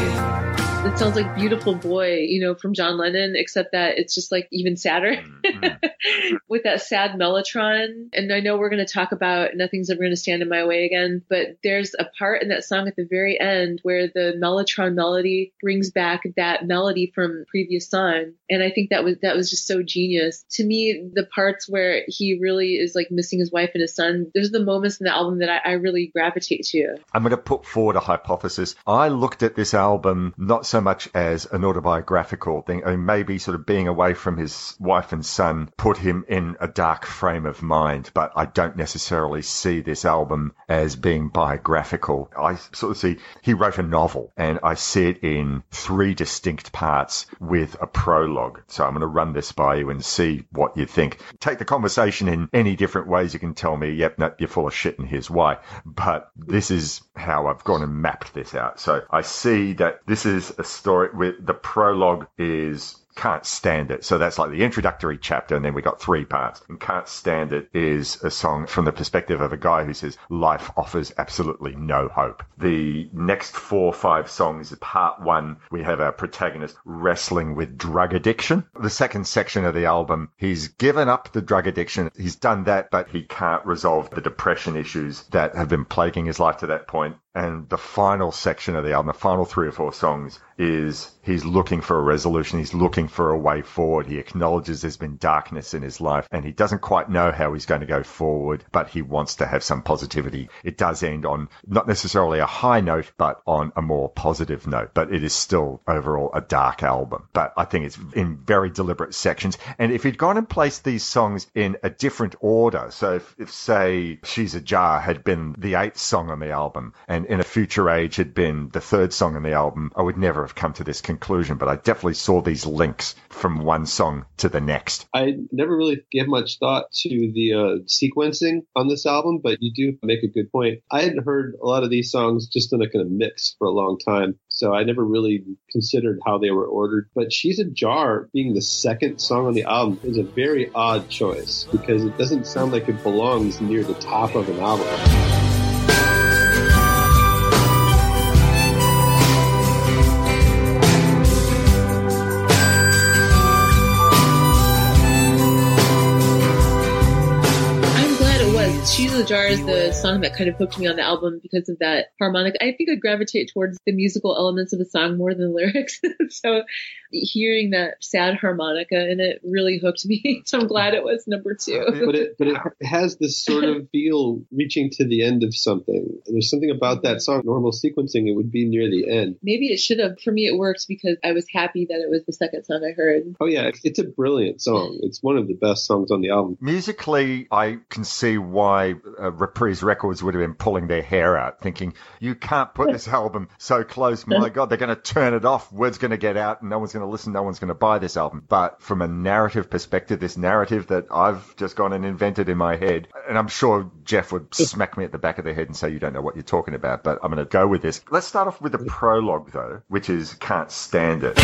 [SPEAKER 2] It sounds like Beautiful Boy, you know, from John Lennon, except that it's just like even sadder
[SPEAKER 1] Mm-hmm.
[SPEAKER 2] with that sad mellotron. And I know we're going to talk about Nothing's Ever Going to Stand in My Way again, but there's a part in that song at the very end where the mellotron melody brings back that melody from the previous song. And I think that was, that was just so genius. To me, the parts where he really is like missing his wife and his son, those are the moments in the album that I, I really gravitate to.
[SPEAKER 1] I'm going to put forward a hypothesis. I looked at this album not so much as an autobiographical thing. I mean, maybe sort of being away from his wife and son put him in a dark frame of mind, but I don't necessarily see this album as being biographical. I sort of see he wrote a novel, and I see it in three distinct parts with a prologue. So I'm going to run this by you and see what you think. Take the conversation in any different ways. You can tell me, yep, no, you're full of shit, and here's why. But this is how I've gone and mapped this out. So I see that this is a story with the prologue is Can't Stand It. So that's like the introductory chapter, and then we got three parts. And Can't Stand It is a song from the perspective of a guy who says life offers absolutely no hope. The next four or five songs, part one, we have our protagonist wrestling with drug addiction. The second section of the album, he's given up the drug addiction. He's done that, but he can't resolve the depression issues that have been plaguing his life to that point. And the final section of the album, the final three or four songs, is he's looking for a resolution. He's looking for a way forward. He acknowledges there's been darkness in his life, and he doesn't quite know how he's going to go forward, but he wants to have some positivity. It does end on not necessarily a high note, but on a more positive note. But it is still overall a dark album. But I think it's in very deliberate sections. And if he'd gone and placed these songs in a different order, so if, if say, She's a Jar had been the eighth song on the album, and In a Future Age had been the third song on the album, I would never have come to this conclusion, but I definitely saw these links from one song to the next.
[SPEAKER 3] I never really gave much thought to the uh, sequencing on this album, but you do make a good point. I hadn't heard a lot of these songs just in a kind of mix for a long time, so I never really considered how they were ordered. But She's a Jar being the second song on the album is a very odd choice because it doesn't sound like it belongs near the top of an album.
[SPEAKER 2] She's a Jar is the song that kind of hooked me on the album because of that harmonica. I think I gravitate towards the musical elements of the song more than lyrics. So hearing that sad harmonica in it really hooked me. So I'm glad it was number two.
[SPEAKER 3] But it but it has this sort of feel reaching to the end of something. There's something about that song. Normal sequencing, it would be near the end.
[SPEAKER 2] Maybe it should have. For me, it worked because I was happy that it was the second song I heard.
[SPEAKER 3] Oh yeah, it's a brilliant song. It's one of the best songs on the album.
[SPEAKER 1] Musically, I can see why uh, Reprise Records would have been pulling their hair out, thinking, you can't put this album so close. My God, they're going to turn it off. Word's going to get out and no one's going to listen. No one's going to buy this album. But from a narrative perspective, this narrative that I've just gone and invented in my head, and I'm sure Jeff would smack me at the back of the head and say, you don't know what you're talking about, but I'm going to go with this. Let's start off with the prologue, though, which is Can't Stand It.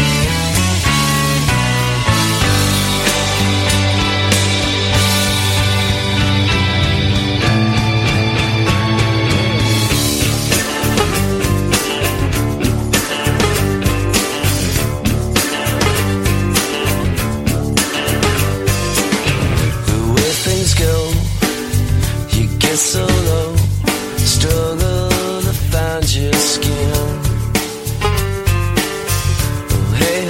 [SPEAKER 8] below, struggle to find your skin. Oh, hey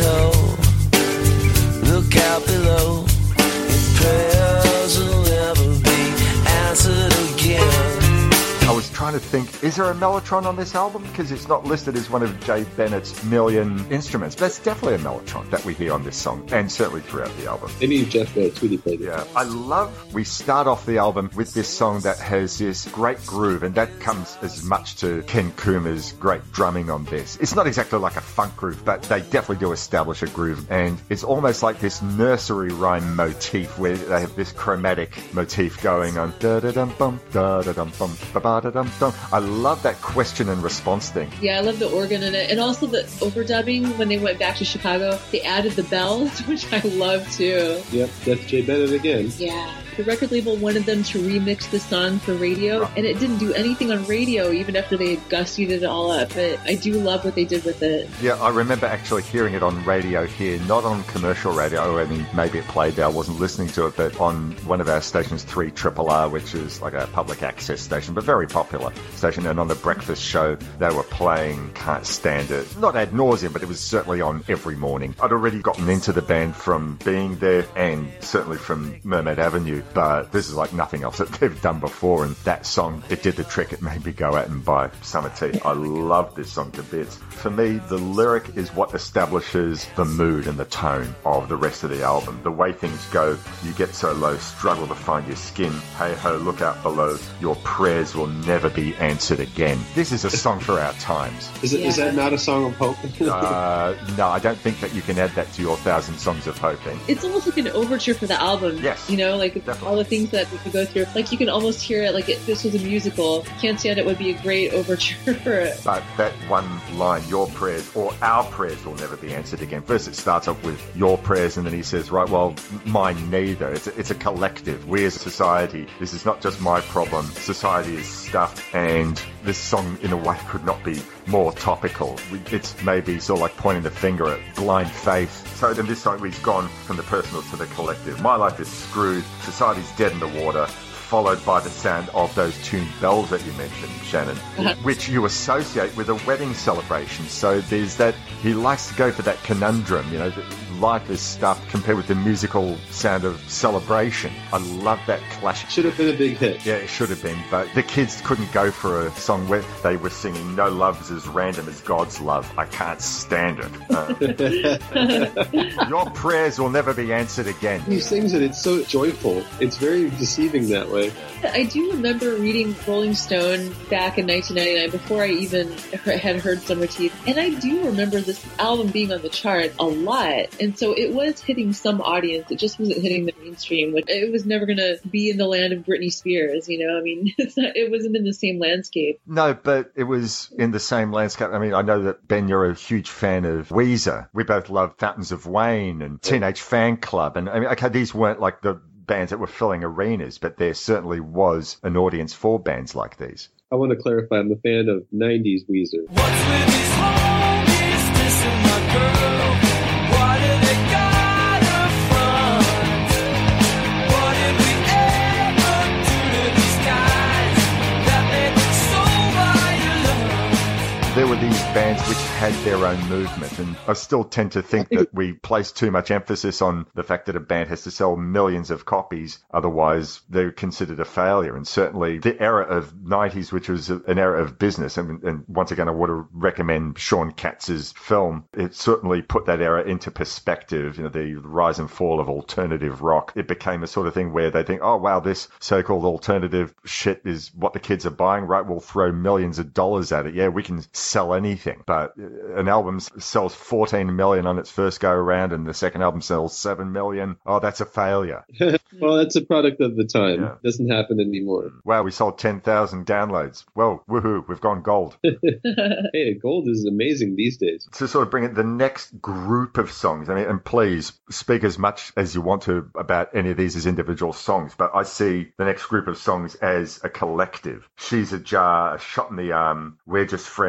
[SPEAKER 8] ho, look out below, your prayers will never be answered again.
[SPEAKER 1] I was trying to think, is there a mellotron on this album? Because it's not listed as one of Jay Bennett's million instruments. That's definitely a mellotron that we hear on this song, and certainly throughout the album.
[SPEAKER 3] Maybe Jeff uh, Tweedy played it.
[SPEAKER 1] Yeah, I love, we start off the album with this song that has this great groove, and that comes as much to Ken Kuma's great drumming on this. It's not exactly like a funk groove, but they definitely do establish a groove, and it's almost like this nursery rhyme motif where they have this chromatic motif going on. Da-da-dum-bum, da-da-dum-bum, ba-ba-da-dum-dum. I love that question and response thing.
[SPEAKER 2] Yeah, I love the organ in it. And also the overdubbing, when they went back to Chicago, they added the bells, which I love too.
[SPEAKER 3] Yep, that's Jay Bennett again.
[SPEAKER 2] Yeah. The record label wanted them to remix the song for radio, and it didn't do anything on radio even after they had gussied it all up. But I do love what they did with it.
[SPEAKER 1] Yeah, I remember actually hearing it on radio here, not on commercial radio. I mean, maybe it played there. I wasn't listening to it, but on one of our stations, three R R R, which is like a public access station, but very popular station. And on the breakfast show, they were playing Can't Stand It. Not ad nauseum, but it was certainly on every morning. I'd already gotten into the band from being there and certainly from Mermaid Avenue. But this is like nothing else that they've done before, and that song, it did the trick. It made me go out and buy Summer Tea. I love this song to bits. For me, the lyric is what establishes the mood and the tone of the rest of the album. The way things go, you get so low, struggle to find your skin. Hey ho, look out below, your prayers will never be answered again. This is a song for our times.
[SPEAKER 3] Is, it, yeah. is that not a song of hope?
[SPEAKER 1] uh, no, I don't think that you can add that to your Thousand Songs of Hope then.
[SPEAKER 2] It's almost like an overture for the album.
[SPEAKER 1] Yes.
[SPEAKER 2] You know, like
[SPEAKER 1] definitely.
[SPEAKER 2] All the things that we could go through. Like you can almost hear it like if this was a musical. Can't Stand It would be a great overture for it.
[SPEAKER 1] But that one line, your prayers or our prayers will never be answered again. First it starts off with your prayers, and then he says, right, well, mine neither. It's a, it's a collective. We as a society, this is not just my problem. Society is stuffed, and this song in a way could not be more topical. It's maybe sort of like pointing the finger at blind faith. So then this song, we've gone from the personal to the collective. My life is screwed. Society's dead in the water. Followed by the sound of those tuned bells that you mentioned, Shannon, which you associate with a wedding celebration. So there's that, he likes to go for that conundrum, you know, that life is stuffed compared with the musical sound of celebration. I love that clash.
[SPEAKER 3] Should have been a big hit.
[SPEAKER 1] Yeah, it should have been, but the kids couldn't go for a song where they were singing no love's as random as God's love. I can't stand it. Uh, your prayers will never be answered again.
[SPEAKER 3] He sings it, it's so joyful. It's very deceiving that way.
[SPEAKER 2] I do remember reading Rolling Stone back in nineteen ninety-nine before I even had heard Summer Tea, and I do remember this album being on the chart a lot, and so it was hitting some audience. It just wasn't hitting the mainstream. It was never going to be in the land of Britney Spears, you know? I mean, it's not, it wasn't in the same landscape.
[SPEAKER 1] No, but it was in the same landscape. I mean, I know that, Ben, you're a huge fan of Weezer. We both love Fountains of Wayne and Teenage Fan Club, and I mean, okay, these weren't like the bands that were filling arenas, but there certainly was an audience for bands like these.
[SPEAKER 3] I want to clarify, I'm a fan of nineties Weezer.
[SPEAKER 8] What's with these homies dissing my girl? Why do they got her front? What did we ever do to these guys that made them so violent?
[SPEAKER 1] There were these bands which had their own movement, and I still tend to think that we place too much emphasis on the fact that a band has to sell millions of copies, otherwise they're considered a failure. And certainly the era of nineties, which was an era of business, and, and once again I want to recommend Sean Katz's film, it certainly put that era into perspective. You know, the rise and fall of alternative rock, it became a sort of thing where they think, oh wow, this so-called alternative shit is what the kids are buying, right? We'll throw millions of dollars at it. Yeah, we can sell anything. But an album sells fourteen million on its first go around, and the second album sells seven million. Oh, that's a failure.
[SPEAKER 3] Well, that's a product of the time.
[SPEAKER 1] Yeah.
[SPEAKER 3] Doesn't happen anymore.
[SPEAKER 1] Wow, we sold ten thousand downloads. Well, woohoo, we've gone gold.
[SPEAKER 3] Hey, gold is amazing these days.
[SPEAKER 1] To sort of bring in the next group of songs, I mean, and please speak as much as you want to about any of these as individual songs, but I see the next group of songs as a collective. She's a Jar, A Shot in the Arm, We're Just Friends,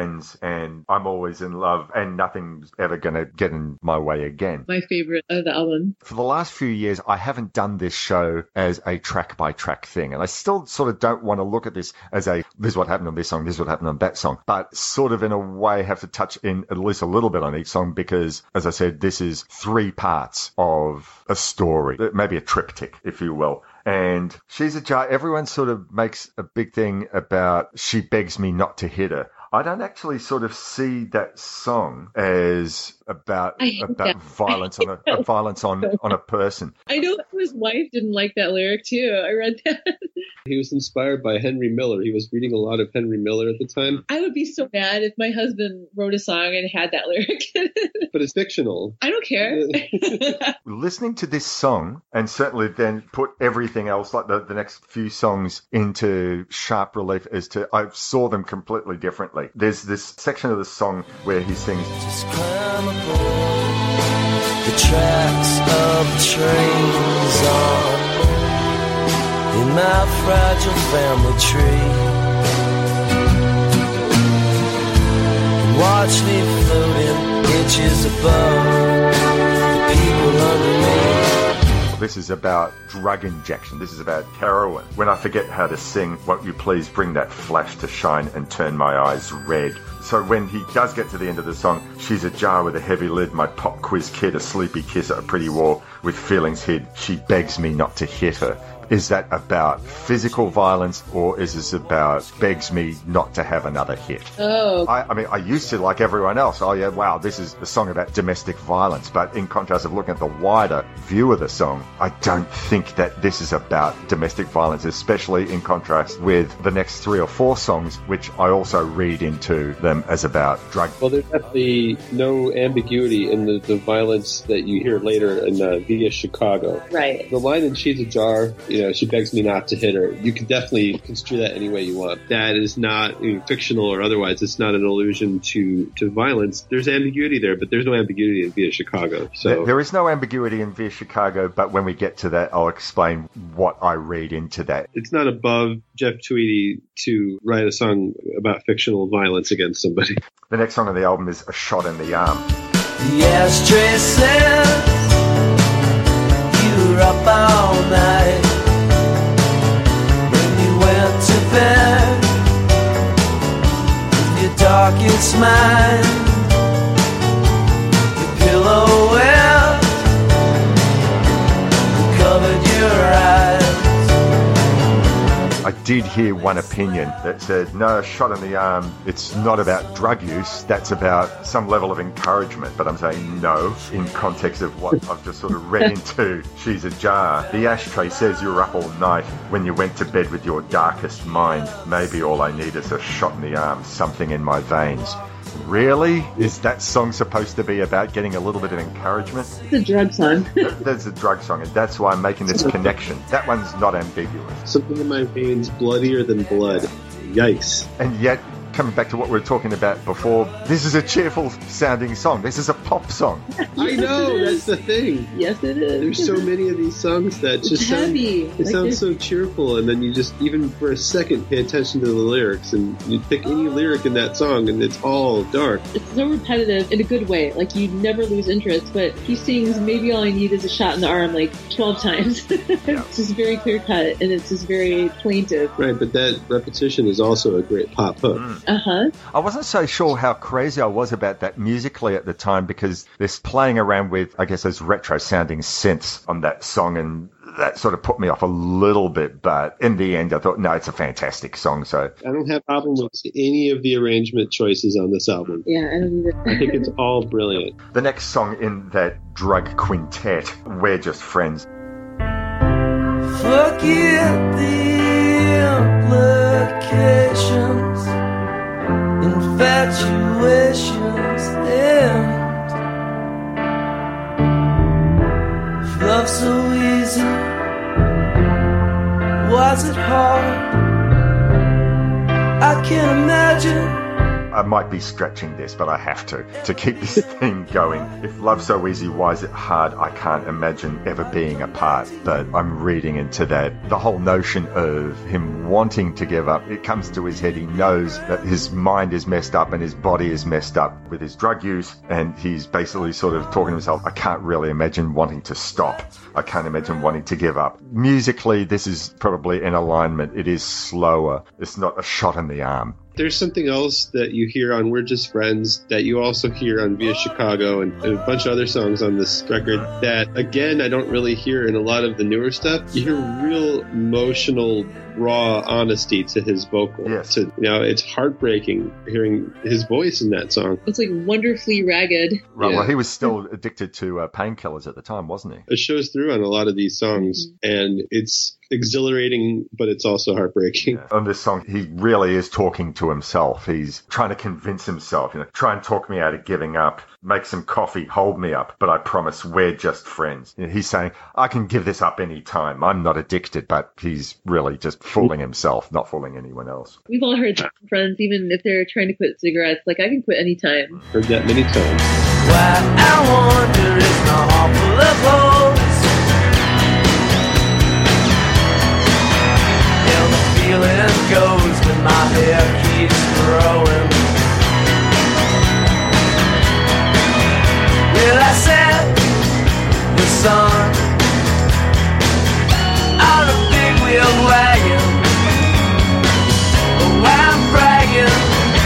[SPEAKER 1] and I'm Always in Love, and Nothing's Ever Gonna Get in My Way Again.
[SPEAKER 2] My favorite of the album.
[SPEAKER 1] For the last few years, I haven't done this show as a track-by-track thing, and I still sort of don't want to look at this as a, this is what happened on this song, this is what happened on that song, but sort of in a way have to touch in at least a little bit on each song because, as I said, this is three parts of a story, maybe a triptych, if you will. And She's a Jar, everyone sort of makes a big thing about she begs me not to hit her. I don't actually sort of see that song as about about
[SPEAKER 2] that.
[SPEAKER 1] violence on a, a violence on, on a person.
[SPEAKER 2] I know his wife didn't like that lyric too. I read that.
[SPEAKER 3] He was inspired by Henry Miller. He was reading a lot of Henry Miller at the time.
[SPEAKER 2] I would be so mad if my husband wrote a song and had that lyric.
[SPEAKER 3] But it's fictional.
[SPEAKER 2] I don't care.
[SPEAKER 1] Listening to this song, and certainly then put everything else, like the, the next few songs, into sharp relief as to, I saw them completely differently. There's this section of the song where he sings,
[SPEAKER 8] Just climb aboard the tracks of the trains on in my fragile family tree, and watch me floating inches above the people underneath.
[SPEAKER 1] this is about drug injection. This is about heroin. When I forget how to sing, won't you please bring that flash to shine and turn my eyes red? So when he does get to the end of the song, she's a jar with a heavy lid, my pop quiz kid, a sleepy kiss at a pretty wall with feelings hid. She begs me not to hit her. Is that about physical violence, or is this about begs me not to have another hit?
[SPEAKER 2] Oh.
[SPEAKER 1] I, I mean, I used to, like everyone else, oh yeah, wow, this is a song about domestic violence. But in contrast of looking at the wider view of the song, I don't think that this is about domestic violence, especially in contrast with the next three or four songs, which I also read into them as about drug.
[SPEAKER 3] Well, there's definitely no ambiguity in the, the violence that you hear later in uh, Via Chicago.
[SPEAKER 2] Right.
[SPEAKER 3] The line in She's a Jar, you know, she begs me not to hit her. You can definitely construe that any way you want. That is not, you know, fictional or otherwise. It's not an allusion to, to violence. There's ambiguity there, but there's no ambiguity in Via Chicago. So
[SPEAKER 1] there, there is no ambiguity in Via Chicago, but when we get to that, I'll explain what I read into that.
[SPEAKER 3] It's not above Jeff Tweedy to write a song about fictional violence against somebody.
[SPEAKER 1] The next song on the album is A Shot in the Arm.
[SPEAKER 8] The ashtray says you were up all night when you went to bed with your darkest mind, your pillow wet, you covered your eyes.
[SPEAKER 1] I did hear one opinion that said, no, shot in the arm, it's not about drug use, that's about some level of encouragement. But I'm saying no, in context of what I've just sort of read into She's a Jar. The ashtray says you were up all night when you went to bed with your darkest mind. Maybe all I need is a shot in the arm, something in my veins. Really? Is that song supposed to be about getting a little bit of encouragement?
[SPEAKER 2] It's a drug song.
[SPEAKER 1] That's a drug song, and that's why I'm making this connection. That one's not ambiguous.
[SPEAKER 3] Something in my veins bloodier than blood. Yikes.
[SPEAKER 1] And yet, coming back to what we were talking about before, this is a cheerful sounding song. This is a pop song.
[SPEAKER 3] I know, that's the thing.
[SPEAKER 2] Yes, it is.
[SPEAKER 3] There's so many of these songs that
[SPEAKER 2] It's
[SPEAKER 3] just sound,
[SPEAKER 2] heavy.
[SPEAKER 3] it
[SPEAKER 2] Like
[SPEAKER 3] sounds
[SPEAKER 2] this-
[SPEAKER 3] so cheerful, and then you just, even for a second, pay attention to the lyrics, and you pick any lyric in that song, and it's all dark.
[SPEAKER 2] It's so repetitive in a good way. Like, you never lose interest, but he sings maybe all I need is a shot in the arm like twelve times. It's just very clear cut, and it's just very plaintive.
[SPEAKER 3] Right, but that repetition is also a great pop hook.
[SPEAKER 2] Uh-huh.
[SPEAKER 1] I wasn't so sure how crazy I was about that musically at the time, because there's playing around with, I guess, those retro sounding synths on that song, and that sort of put me off a little bit. But in the end, I thought, no, it's a fantastic song. So
[SPEAKER 3] I don't have a problem with any of the arrangement choices on this album.
[SPEAKER 2] Yeah, I don't either.
[SPEAKER 3] I think it's all brilliant.
[SPEAKER 1] the next song in that drug quintet, We're Just Friends.
[SPEAKER 8] Forget the implications, infatuations end. Love so easy, was it hard? I can't imagine.
[SPEAKER 1] I might be stretching this, but I have to, to keep this theme going. If love's so easy, why is it hard? I can't imagine ever being apart. But I'm reading into that. The whole notion of him wanting to give up, it comes to his head. He knows that his mind is messed up and his body is messed up with his drug use. And he's basically sort of talking to himself, I can't really imagine wanting to stop. I can't imagine wanting to give up. Musically, this is probably in alignment. It is slower. It's not a shot in the arm.
[SPEAKER 3] There's something else that you hear on We're Just Friends that you also hear on Via Chicago and, and a bunch of other songs on this record that, again, I don't really hear in a lot of the newer stuff. You hear real emotional, raw honesty to his vocal.
[SPEAKER 1] Yes.
[SPEAKER 3] To, you know, it's heartbreaking hearing his voice in that song.
[SPEAKER 2] It's like wonderfully ragged.
[SPEAKER 1] Right,
[SPEAKER 3] Yeah.
[SPEAKER 1] well, he was still addicted to uh, painkillers at the time, wasn't he?
[SPEAKER 3] It shows through on a lot of these songs,
[SPEAKER 2] Mm-hmm.
[SPEAKER 3] and it's exhilarating, but it's also heartbreaking.
[SPEAKER 1] Yeah. On this song, he really is talking to himself. He's trying to convince himself, you know, try and talk me out of giving up, make some coffee, hold me up, but I promise we're just friends. You know, he's saying, I can give this up any time. I'm not addicted, but he's really just fooling himself, not fooling anyone else.
[SPEAKER 2] We've all heard that from friends, even if they're trying to quit cigarettes, like, I can quit anytime.
[SPEAKER 3] Heard that many times.
[SPEAKER 8] Why I wonder is my heart full of holes, and the feeling goes when my hair keeps growing. Well, I set the sun on a big wheeled wagon. Oh, I'm bragging,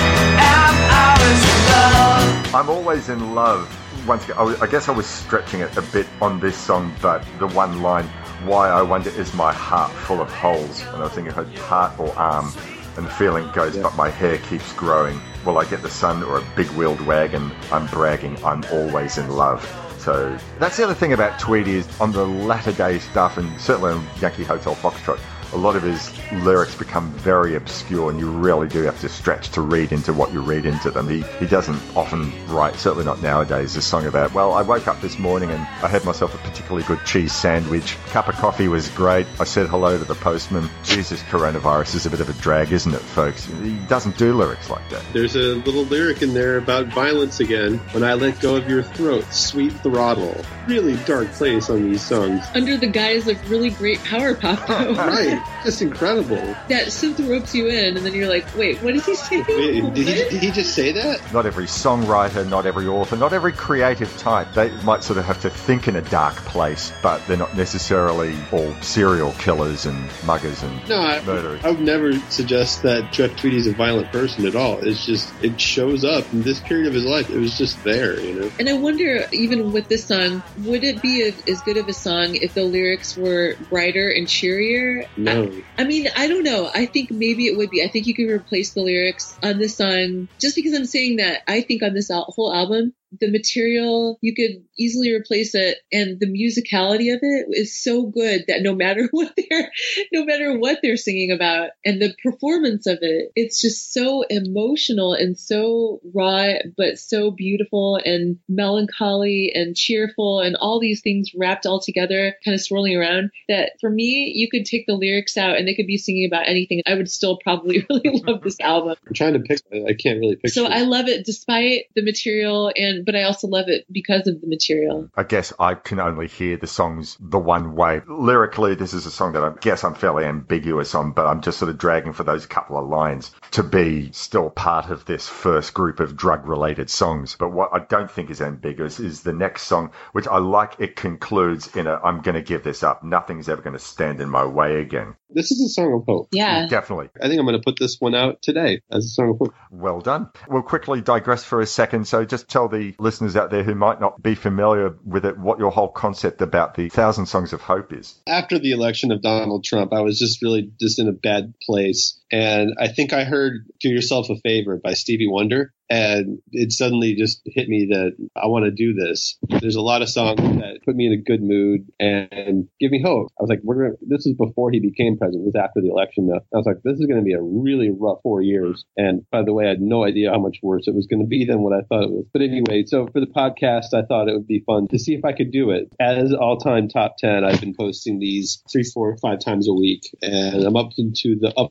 [SPEAKER 8] I'm always in love.
[SPEAKER 1] I'm always in love. Once again, I, was, I guess I was stretching it a bit on this song, but the one line, why I wonder is my heart full of holes. And I was thinking of heart or arm, and the feeling goes,
[SPEAKER 3] Yeah.
[SPEAKER 1] but my hair keeps growing. Will I get the sun or a big wheeled wagon? I'm bragging, I'm always in love. So that's the other thing about Tweedy is on the latter day stuff, and certainly on Yankee Hotel Foxtrot, a lot of his lyrics become very obscure, and you really do have to stretch to read into what you read into them. He he doesn't often write, certainly not nowadays, a song about, well, I woke up this morning and I had myself a particularly good cheese sandwich. Cup of coffee was great. I said hello to the postman. Jesus, coronavirus is a bit of a drag, isn't it, folks? He doesn't do lyrics like that.
[SPEAKER 3] There's a little lyric in there about violence again. When I let go of your throat, sweet throttle. Really dark place on these songs.
[SPEAKER 2] Under the guise of really great power pop, though.
[SPEAKER 3] Right. Just incredible.
[SPEAKER 2] That synth ropes you in, and then you're like, wait, what is he saying?
[SPEAKER 3] Wait, did, he,
[SPEAKER 2] What?
[SPEAKER 3] did he just say that?
[SPEAKER 1] Not every songwriter, not every author, not every creative type. They might sort of have to think in a dark place, but they're not necessarily all serial killers and muggers and
[SPEAKER 3] No, I,
[SPEAKER 1] murderers.
[SPEAKER 3] I would never suggest that Jeff Tweedy's a violent person at all. It's just, it shows up in this period of his life. It was just there, you know?
[SPEAKER 2] And I wonder, even with this song, would it be a, as good of a song if the lyrics were brighter and cheerier?
[SPEAKER 3] No.
[SPEAKER 2] I, I mean, I don't know. I think maybe it would be. I think you could replace the lyrics on this song, just because I'm saying that. I think on this al- whole album, the material, you could easily replace it, and the musicality of it is so good that no matter what they're, no matter what they're singing about, and the performance of it, it's just so emotional and so raw, but so beautiful and melancholy and cheerful and all these things wrapped all together, kind of swirling around, that for me, you could take the lyrics out and they could be singing about anything. I would still probably really love this album.
[SPEAKER 3] I'm trying to pick, I can't really picture
[SPEAKER 2] So
[SPEAKER 3] it.
[SPEAKER 2] I love it despite the material, and but I also love it because of the material.
[SPEAKER 1] I guess I can only hear the songs the one way. Lyrically, this is a song that I guess I'm fairly ambiguous on, but I'm just sort of dragging for those couple of lines to be still part of this first group of drug-related songs. But what I don't think is ambiguous is the next song, which I like. It concludes in a, I'm going to give this up. Nothing's ever going to stand in my way again.
[SPEAKER 3] This is a song of hope.
[SPEAKER 2] Yeah.
[SPEAKER 1] Definitely.
[SPEAKER 3] I think I'm going to put this one out today as a song of hope.
[SPEAKER 1] Well done. We'll quickly digress for a second. So just tell the listeners out there who might not be familiar with it what your whole concept about the Thousand Songs of Hope is.
[SPEAKER 3] After the election of Donald Trump, I was just really just in a bad place. And I think I heard Do Yourself a Favor by Stevie Wonder. And it suddenly just hit me that I want to do this. There's a lot of songs that put me in a good mood and give me hope. I was like, we're gonna, this is before he became president. This is after the election, though. I was like, this is going to be a really rough four years. And by the way, I had no idea how much worse it was going to be than what I thought it was. But anyway, so for the podcast, I thought it would be fun to see if I could do it. As all-time top ten, I've been posting these three, four, five times a week. And I'm up into the upper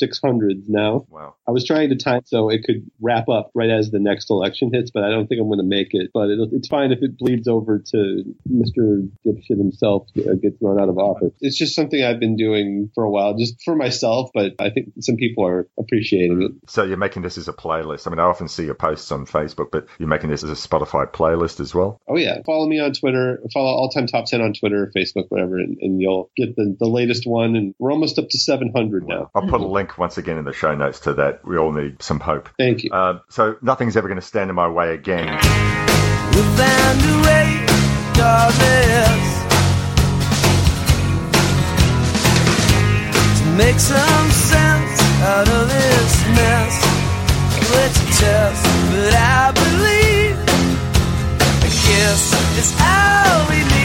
[SPEAKER 3] six hundred now.
[SPEAKER 1] Wow.
[SPEAKER 3] I was trying to time so it could wrap up right as the next election hits, but I don't think I'm going to make it. But it'll, it's fine if it bleeds over to Mister Dipshit himself uh, gets thrown out of office. It's just something I've been doing for a while, just for myself, but I think some people are appreciating it.
[SPEAKER 1] So you're making this as a playlist. I mean, I often see your posts on Facebook, but you're making this as a Spotify playlist as well?
[SPEAKER 3] Oh, yeah. Follow me on Twitter. Follow All Time Top ten on Twitter, Facebook, whatever, and, and you'll get the, the latest one. And we're almost up to seven hundred now.
[SPEAKER 1] I'll put a link once again in the show notes to that. We all need some hope.
[SPEAKER 3] Thank you.
[SPEAKER 1] Uh, so nothing's ever going to stand in my way again.
[SPEAKER 8] We found a way, darkness, to make some sense out of this mess. Let's test, but I believe, I guess it's all we need.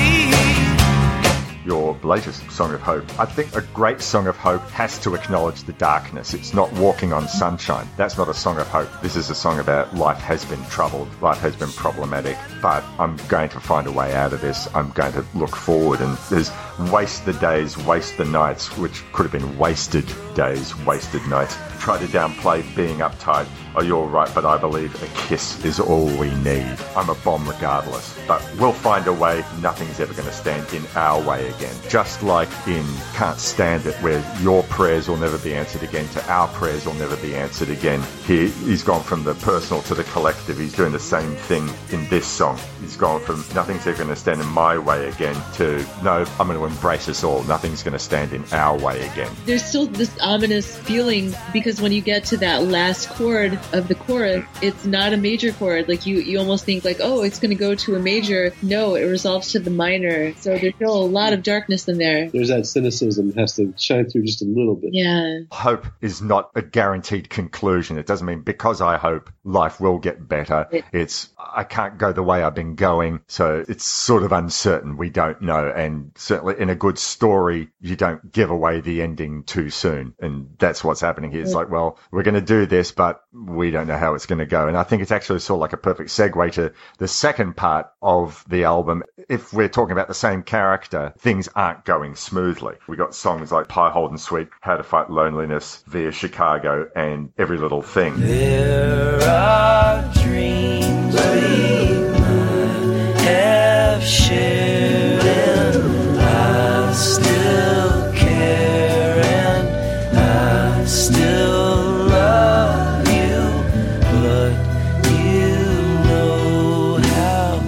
[SPEAKER 1] Your latest Song of Hope. I think a great Song of Hope has to acknowledge the darkness. It's not walking on sunshine. That's not a Song of Hope. This is a song about life has been troubled, life has been problematic, but I'm going to find a way out of this. I'm going to look forward, and there's waste the days, waste the nights, which could have been wasted days, wasted nights. Try to downplay being uptight. Oh, you're right, but I believe a kiss is all we need. I'm a bomb regardless, but we'll find a way. Nothing's ever going to stand in our way again. Just like in Can't Stand It, where your prayers will never be answered again, to our prayers will never be answered again. He, he's gone from the personal to the collective. He's doing the same thing in this song. He's gone from nothing's ever going to stand in my way again to no, I'm going to embrace us all. Nothing's going to stand in our way again.
[SPEAKER 2] There's still this ominous feeling because when you get to that last chord of the chorus, it's not a major chord. Like you, you almost think like, oh, it's going to go to a major. No, it resolves to the minor. So there's still a lot of darkness in there.
[SPEAKER 3] There's that cynicism that has to shine through just a little bit.
[SPEAKER 2] Yeah.
[SPEAKER 1] Hope is not a guaranteed conclusion. It doesn't mean because I hope life will get better. It, it's I can't go the way I've been going. So it's sort of uncertain. We don't know. And certainly in a good story, you don't give away the ending too soon. And that's what's happening here. It's like, well, we're going to do this, but we don't know how it's going to go. And I think it's actually sort of like a perfect segue to the second part of the album. If we're talking about the same character, things aren't going smoothly. We got songs like Pie Holden Sweet, How to Fight Loneliness, Via Chicago, and Every Little Thing.
[SPEAKER 8] There are dreams we might have shared, and I still care, and I still love you, but you know how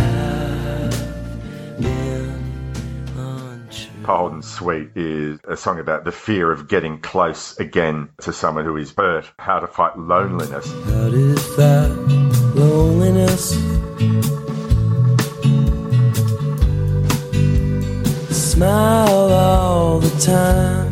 [SPEAKER 8] I've been untrue.
[SPEAKER 1] Pie Holden Sweet is a song about the fear of getting close again to someone who is hurt. How to Fight Loneliness.
[SPEAKER 8] How to fight loneliness. Smile all the time.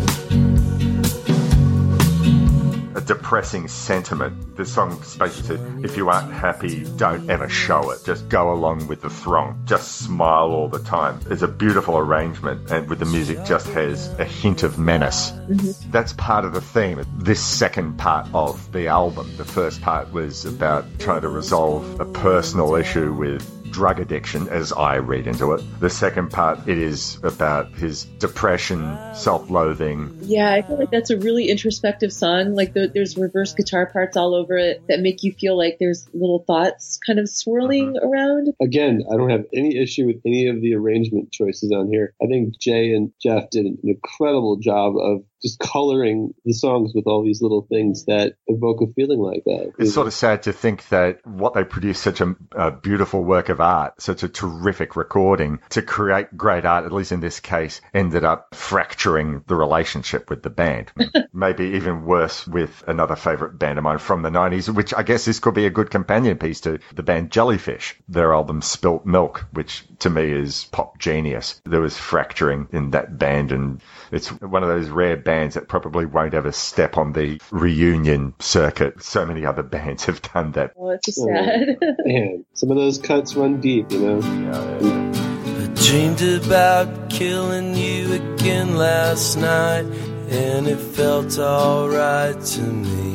[SPEAKER 1] A depressing sentiment. The song's basically said, if you aren't happy, don't ever show it. Just go along with the throng. Just smile all the time. It's a beautiful arrangement, and with the music just has a hint of menace. Mm-hmm. That's part of the theme. This second part of the album, the first part was about trying to resolve a personal issue with drug addiction, as I read into it. The second part, it is about his depression, self-loathing.
[SPEAKER 2] Yeah, I feel like that's a really introspective song. Like the, there's reverse guitar parts all over it that make you feel like there's little thoughts kind of swirling mm-hmm. around.
[SPEAKER 3] Again, I don't have any issue with any of the arrangement choices on here. I think Jay and Jeff did an incredible job of just coloring the songs with all these little things that evoke a feeling like that.
[SPEAKER 1] It's sort of sad to think that what they produced, such a, a beautiful work of art, such a terrific recording, to create great art, at least in this case, ended up fracturing the relationship with the band. Maybe even worse with another favourite band of mine from the nineties, which I guess this could be a good companion piece to the band Jellyfish. Their album Spilt Milk, which to me is pop genius. There was fracturing in that band, and it's one of those rare bands that probably won't ever step on the reunion circuit. So many other bands have done that.
[SPEAKER 2] Oh, it's just sad.
[SPEAKER 3] Oh, man, some of those cuts run deep, you know.
[SPEAKER 1] Yeah, yeah.
[SPEAKER 8] I dreamed about killing you again last night, and it felt alright to me.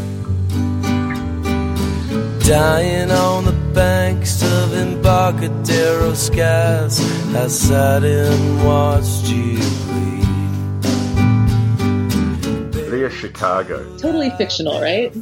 [SPEAKER 8] Dying on the banks of Embarcadero skies, I sat and watched you bleed.
[SPEAKER 1] Via Chicago.
[SPEAKER 2] Totally fictional, right?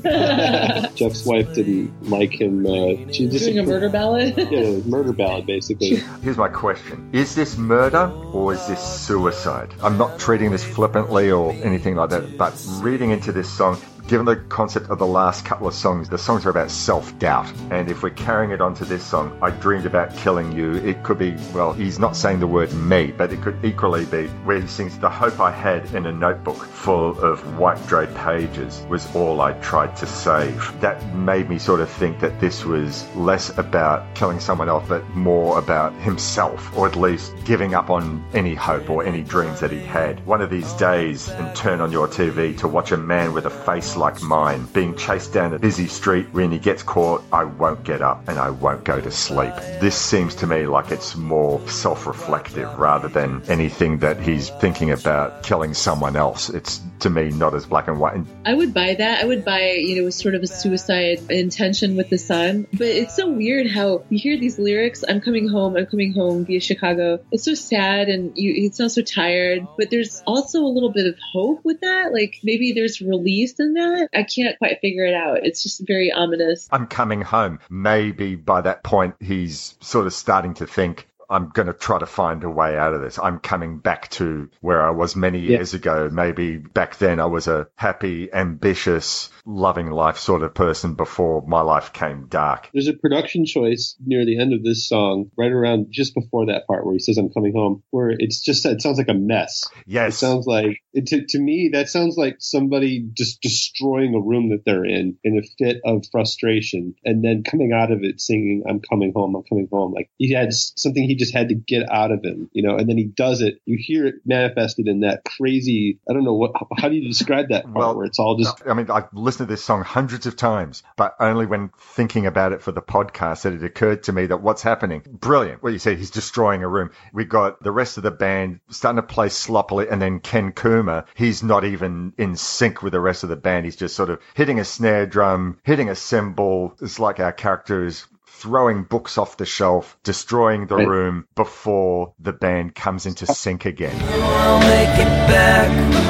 [SPEAKER 3] Jeff's wife didn't like him. Uh, she just
[SPEAKER 2] Doing a murder ballad?
[SPEAKER 3] Yeah, a murder ballad, basically.
[SPEAKER 1] Here's my question. Is this murder or is this suicide? I'm not treating this flippantly or anything like that, but reading into this song, given the concept of the last couple of songs, the songs are about self-doubt. And if we're carrying it onto this song, I dreamed about killing you, it could be, well, he's not saying the word me, but it could equally be where he sings, the hope I had in a notebook full of white draped pages was all I tried to save. That made me sort of think that this was less about killing someone else, but more about himself, or at least giving up on any hope or any dreams that he had. One of these days, and turn on your T V to watch a man with a face like mine being chased down a busy street. When he gets caught, I won't get up and I won't go to sleep. This seems to me like it's more self-reflective rather than anything that he's thinking about killing someone else. It's, to me, not as black and white.
[SPEAKER 2] I would buy that. I would buy, you know, sort of a suicide intention with the son. But it's so weird how you hear these lyrics, I'm coming home, I'm coming home via Chicago. It's so sad and you, it sounds so tired. But there's also a little bit of hope with that. Like maybe there's release in that. I can't quite figure it out. It's just very ominous.
[SPEAKER 1] I'm coming home. Maybe by that point, he's sort of starting to think, I'm going to try to find a way out of this. I'm coming back to where I was many years yeah. ago. Maybe back then I was a happy, ambitious, loving life sort of person before my life came dark.
[SPEAKER 3] There's a production choice near the end of this song, right around just before that part where he says, I'm coming home, where it's just, it sounds like a mess.
[SPEAKER 1] Yes.
[SPEAKER 3] It sounds like, it, to, to me, that sounds like somebody just destroying a room that they're in, in a fit of frustration, and then coming out of it singing, I'm coming home, I'm coming home. Like he had something he just had to get out of him, you know, and then he does it. You hear it manifested in that crazy, I don't know, what. how do you describe that part
[SPEAKER 1] well,
[SPEAKER 3] where it's all just...
[SPEAKER 1] I mean, I've listened to this song hundreds of times, but only when thinking about it for the podcast that it occurred to me that what's happening. Brilliant. What you said, he's destroying a room. We've got the rest of the band starting to play sloppily, and then Ken Kuma, he's not even in sync with the rest of the band. He's just sort of hitting a snare drum, hitting a cymbal. It's like our character is throwing books off the shelf, destroying the room before the band comes into sync again.
[SPEAKER 8] I'll make it back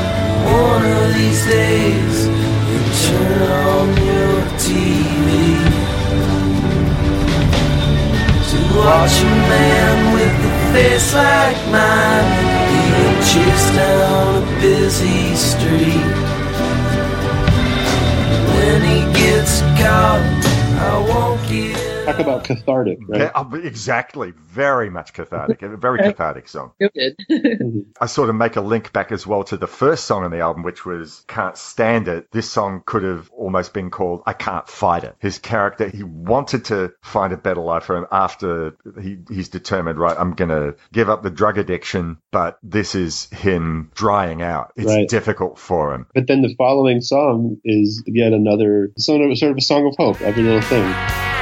[SPEAKER 8] one of these days. You turn on your T V to watch a man with a face like mine being chased down a busy street. When he gets caught, I won't give.
[SPEAKER 3] Talk about cathartic, right?
[SPEAKER 1] Yeah, exactly. Very much cathartic. A very cathartic song.
[SPEAKER 2] Good.
[SPEAKER 1] I sort of make a link back as well to the first song on the album, which was Can't Stand It. This song could have almost been called I Can't Fight It. His character, he wanted to find a better life for him after he, he's determined, right, I'm going to give up the drug addiction, but this is him drying out. It's right. difficult for him.
[SPEAKER 3] But then the following song is yet another, sort of, sort of a song of hope, Every Little Thing.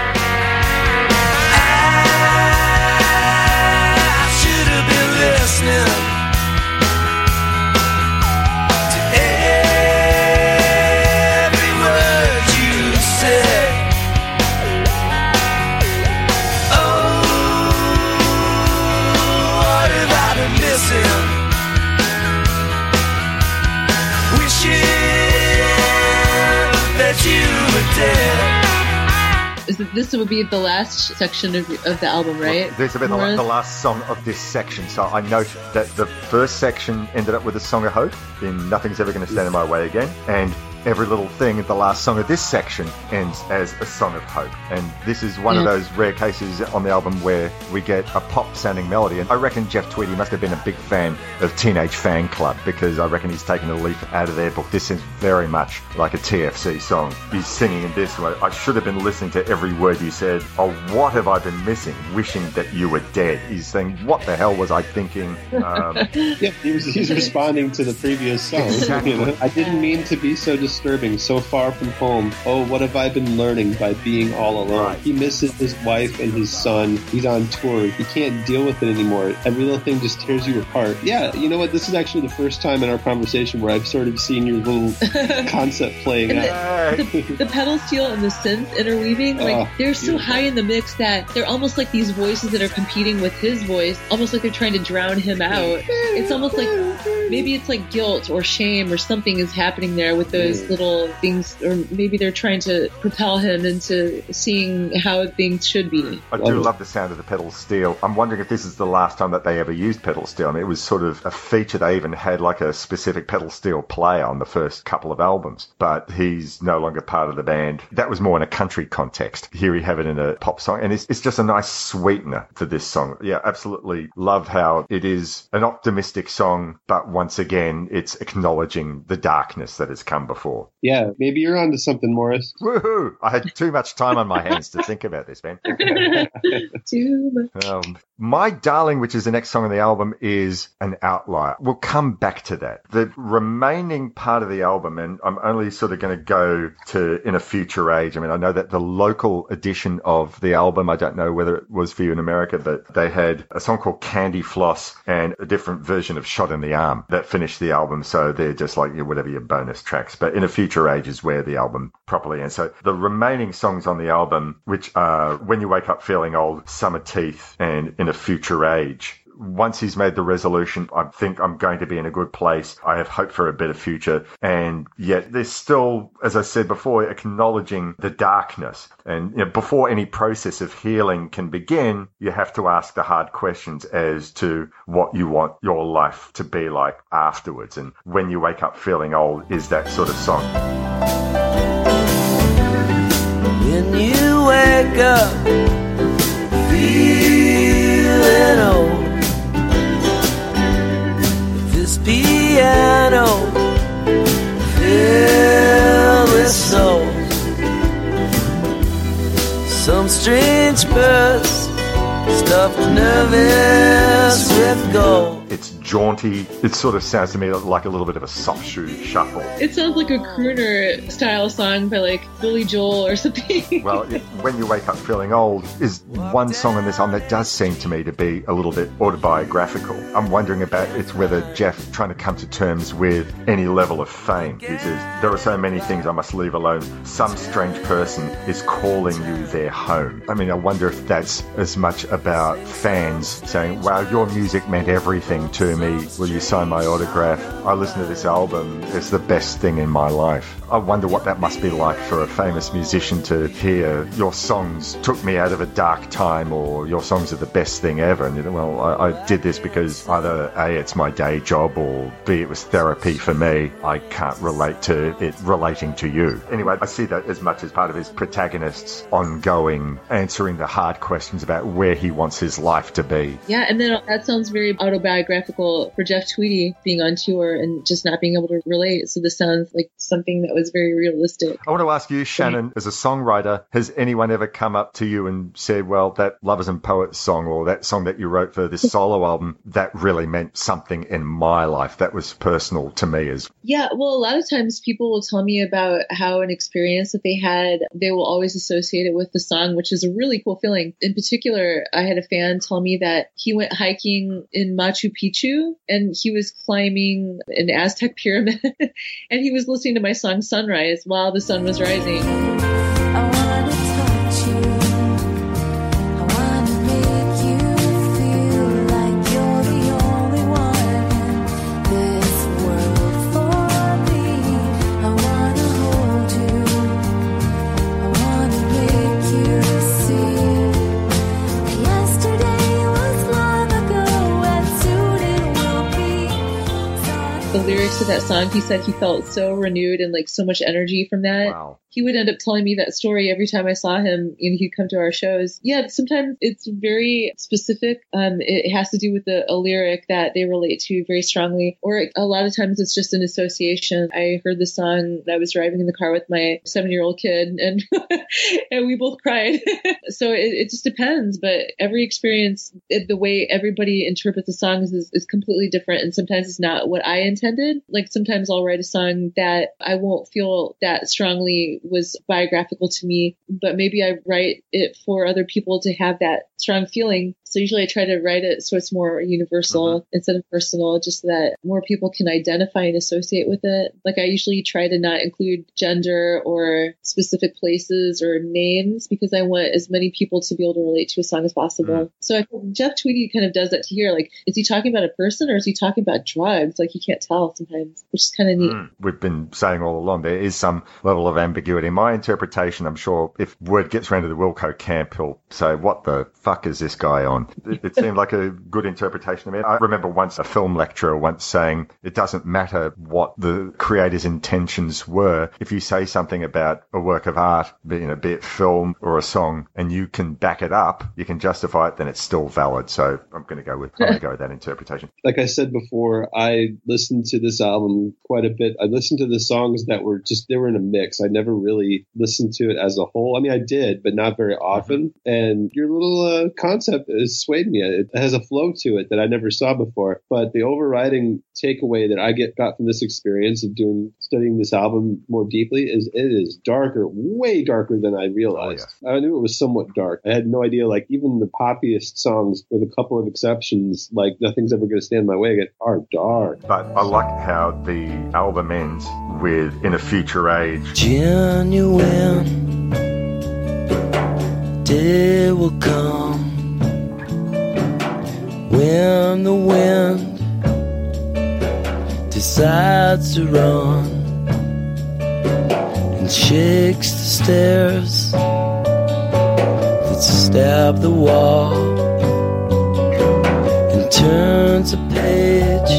[SPEAKER 2] This would be the last section of, of the album, right?
[SPEAKER 1] Well, this will be the, the last song of this section. So I note that the first section ended up with a song of hope in Nothing's Ever Gonna Stand in My Way Again. And Every Little Thing, the last song of this section, ends as a song of hope. And this is one yeah. of those rare cases on the album where we get a pop-sounding melody. And I reckon Jeff Tweedy must have been a big fan of Teenage Fan Club, because I reckon he's taken a leaf out of their book. This is very much like a T F C song. He's singing in this way, I should have been listening to every word you said. Oh, what have I been missing? Wishing that you were dead. He's saying, what the hell was I thinking? Um,
[SPEAKER 3] yeah, he was, he's responding to the previous song.
[SPEAKER 1] Exactly.
[SPEAKER 3] You know? I didn't mean to be so disturbing, so far from home. Oh, what have I been learning by being all alone? Right. He misses his wife and his son. He's on tour. He can't deal with it anymore. Every little thing just tears you apart. Yeah, you know what? This is actually the first time in our conversation where I've sort of seen your little concept playing
[SPEAKER 2] and
[SPEAKER 3] out.
[SPEAKER 2] The, the, the pedal steel and the synth interweaving, like uh, they're so beautiful. High in the mix that they're almost like these voices that are competing with his voice, almost like they're trying to drown him out. It's almost like maybe it's like guilt or shame or something is happening there with those
[SPEAKER 3] Mm.
[SPEAKER 2] little things, or maybe they're trying to propel him into seeing how things should be.
[SPEAKER 1] I do love the sound of the pedal steel. I'm wondering if this is the last time that they ever used pedal steel. I mean, it was sort of a feature. They even had like a specific pedal steel player on the first couple of albums, but he's no longer part of the band. That was more in a country context. Here we have it in a pop song, and it's, it's just a nice sweetener to this song. Yeah, absolutely love how it is an optimistic song, but once again, it's acknowledging the darkness that has come before.
[SPEAKER 3] Yeah, maybe you're onto something, Morris.
[SPEAKER 1] Woohoo! I had too much time on my hands to think about this, man.
[SPEAKER 2] Too much.
[SPEAKER 1] Um, My Darling, which is the next song on the album, is an outlier. We'll come back to that. The remaining part of the album, and I'm only sort of going to go to In a Future Age. I mean, I know that the local edition of the album, I don't know whether it was for you in America, but they had a song called Candy Floss and a different version of Shot in the Arm that finished the album. So they're just like, you know, whatever your bonus tracks. But In a Future Age is where the album properly ends. So the remaining songs on the album, which are When You Wake Up Feeling Old, Summer Teeth, and In a Future Age. Once he's made the resolution, I think I'm going to be in a good place. I have hope for a better future. And yet there's still, as I said before, acknowledging the darkness. And you know, before any process of healing can begin, you have to ask the hard questions as to what you want your life to be like afterwards. And When You Wake Up Feeling Old is that sort of song.
[SPEAKER 8] When you wake up feeling old, this piano filled with souls, some strange purse stuffed nervous with gold.
[SPEAKER 1] It's jaunty. It sort of sounds to me like a little bit of a soft shoe shuffle.
[SPEAKER 2] It sounds like a crooner style song by like Billy Joel or something.
[SPEAKER 1] Well, it, When You Wake Up Feeling Old is one song on this album that does seem to me to be a little bit autobiographical. I'm wondering about it's whether Jeff trying to come to terms with any level of fame. He says, there are so many things I must leave alone. Some strange person is calling you their home. I mean, I wonder if that's as much about fans saying, wow, your music meant everything to me. Will you sign my autograph? I listen to this album. It's the best thing in my life. I wonder what that must be like for a famous musician to hear your songs took me out of a dark time, or your songs are the best thing ever. And you know, well, I, I did this because either A, it's my day job, or B, it was therapy for me. I can't relate to it relating to you. Anyway, I see that as much as part of his protagonist's ongoing answering the hard questions about where he wants his life to be.
[SPEAKER 2] Yeah, and then that sounds very autobiographical for Jeff Tweedy, being on tour and just not being able to relate. So this sounds like something that was very realistic.
[SPEAKER 1] I want to ask you, Shannon, as a songwriter, has anyone ever come up to you and said, well, that Lovers and Poets song, or that song that you wrote for this solo album, that really meant something in my life, that was personal to me? As
[SPEAKER 2] Yeah, well, a lot of times people will tell me about how an experience that they had, they will always associate it with the song, which is a really cool feeling. In particular, I had a fan tell me that he went hiking in Machu Picchu and he was climbing an Aztec pyramid and he was listening to my song Sunrise while the sun was rising.
[SPEAKER 4] I wanna touch you. I wanna make you feel like you're the only one in this world for me. I wanna hold you. I wanna make you see. Yesterday was long ago and soon it will be.
[SPEAKER 2] The lyrics to that song, he said he felt so renewed and like so much energy from that.
[SPEAKER 1] wow.
[SPEAKER 2] He would end up telling me that story every time I saw him and he'd come to our shows. Yeah, sometimes it's very specific. Um, it has to do with the, a lyric that they relate to very strongly, or a lot of times it's just an association. I heard the song, I was driving in the car with my seven-year-old kid and and we both cried. So it, it just depends, but every experience, it, the way everybody interprets the songs is, is completely different, and sometimes it's not what I intended. Like sometimes I'll write a song that I won't feel that strongly was biographical to me, but maybe I write it for other people to have that strong feeling. So usually I try to write it so it's more universal mm-hmm. instead of personal, just so that more people can identify and associate with it. Like I usually try to not include gender or specific places or names because I want as many people to be able to relate to a song as possible. Mm. So I think Jeff Tweedy kind of does that to here. Like, is he talking about a person or is he talking about drugs? Like you can't tell sometimes, which is kind of neat. Mm.
[SPEAKER 1] We've been saying all along there is some level of ambiguity. My interpretation, I'm sure if word gets around to the Wilco camp, he'll say, what the fuck is this guy on? It, it seemed like a good interpretation to me. I remember once a film lecturer once saying it doesn't matter what the creator's intentions were. If you say something about a work of art, be, you know, be it film or a song, and you can back it up, you can justify it, then it's still valid. So I'm going to go with, I'm going to go with that interpretation.
[SPEAKER 3] Like I said before, I listened to this album quite a bit. I listened to the songs that were just, they were in a mix. I never really listened to it as a whole. I mean, I did, but not very often. And your little uh, concept has swayed me. It has a flow to it that I never saw before. But the overriding takeaway that I get got from this experience of doing studying this album more deeply is it is darker, way darker than I realized. Oh, yeah. I knew it was somewhat dark. I had no idea, like even the poppiest songs, with a couple of exceptions, like Nothing's Ever Gonna Stand in My Way again, are dark.
[SPEAKER 1] But I like how the album ends with In a Future Age.
[SPEAKER 8] Genuine day will come when the wind decides to run and shakes the stairs that stab the wall and turns a page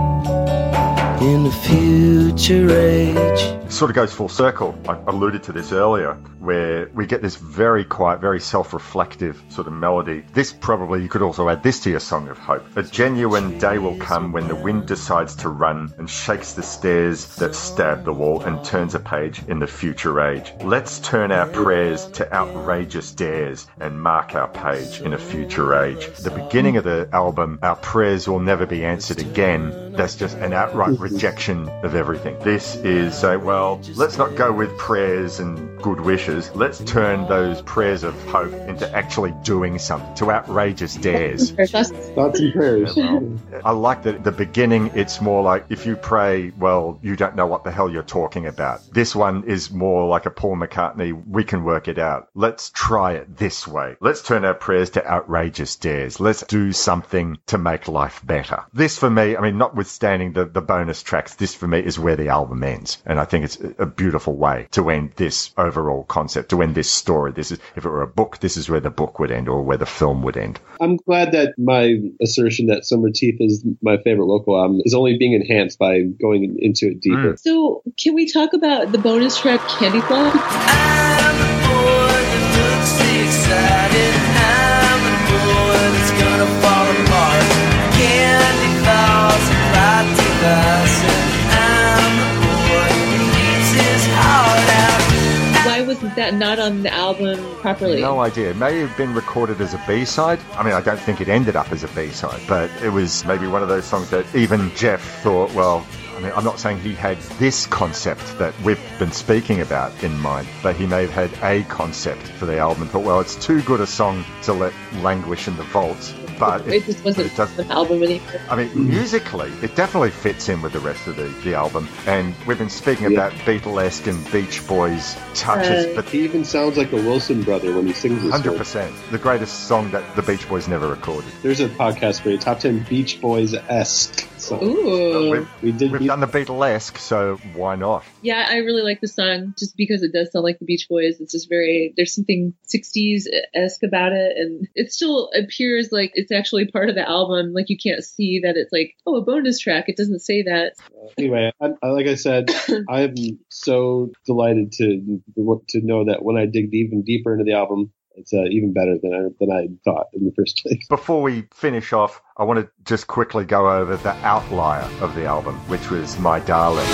[SPEAKER 8] in the future age.
[SPEAKER 1] Sort of goes full circle. I alluded to this earlier, where we get this very quiet, very self-reflective sort of melody. This probably, you could also add this to your Song of Hope. A genuine day will come when the wind decides to run and shakes the stairs that stab the wall and turns a page in the future age. Let's turn our prayers to outrageous dares and mark our page in a future age. The beginning of the album, our prayers will never be answered again. That's just an outright rejection of everything. This is say, well, let's not go with prayers and good wishes. Let's turn those prayers of hope into actually doing something, to outrageous dares.
[SPEAKER 3] Thoughts and prayers.
[SPEAKER 1] Yeah, well, I like that at the beginning, it's more like if you pray, well, you don't know what the hell you're talking about. This one is more like a Paul McCartney, we can work it out. Let's try it this way. Let's turn our prayers to outrageous dares. Let's do something to make life better. This for me, I mean, notwithstanding the, the bonus tracks, this for me is where the album ends. And I think it's a beautiful way to end this overall concept, to end this story. This is, if it were a book, this is where the book would end or where the film would end.
[SPEAKER 3] I'm glad that my assertion that Summer Teeth is my favorite local album is only being enhanced by going into it deeper.
[SPEAKER 2] Mm. So can we talk about the bonus track Candy Floss?
[SPEAKER 8] I'm the boy that looks excited. I'm the boy that's gonna fall apart. Candy Floss, latte glass, and I'm the boy who eats his heart out.
[SPEAKER 2] Why was that not on the album properly?
[SPEAKER 1] No idea. It may have been recorded as a B-side. I mean, I don't think it ended up as a B-side, but it was maybe one of those songs that even Jeff thought, well, I mean, I'm not saying he had this concept that we've been speaking about in mind, but he may have had a concept for the album and thought, well, it's too good a song to let languish in the vaults. But
[SPEAKER 2] it, it just wasn't an album anymore.
[SPEAKER 1] I mean, musically, it definitely fits in with the rest of the, the album. And we've been speaking
[SPEAKER 3] Yeah.
[SPEAKER 1] about Beatlesque and Beach Boys touches,
[SPEAKER 2] Uh,
[SPEAKER 1] but
[SPEAKER 3] He even sounds like a Wilson brother when he sings this
[SPEAKER 1] one hundred
[SPEAKER 3] song.
[SPEAKER 1] percent the greatest song that the Beach Boys never recorded.
[SPEAKER 3] There's a podcast for you, Top ten Beach Boys-esque songs.
[SPEAKER 2] Ooh.
[SPEAKER 1] We've,
[SPEAKER 3] We did
[SPEAKER 1] we've
[SPEAKER 3] beat-
[SPEAKER 1] done the Beatlesque, so why not?
[SPEAKER 2] Yeah, I really like the song just because it does sound like the Beach Boys. It's just very, there's something sixties-esque about it, and it still appears like it's actually part of the album. Like you can't see that it's like, oh, a bonus track. It doesn't say that.
[SPEAKER 3] Anyway, I, I, like I said, I'm so delighted to to know that when I dig even deeper into the album, it's uh, even better than I, than I thought in the first place.
[SPEAKER 1] Before we finish off, I want to just quickly go over the outlier of the album, which was My Darling.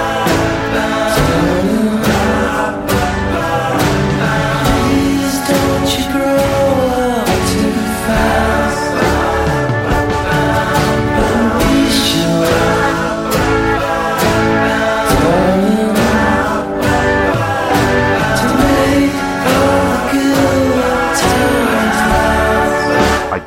[SPEAKER 8] Please don't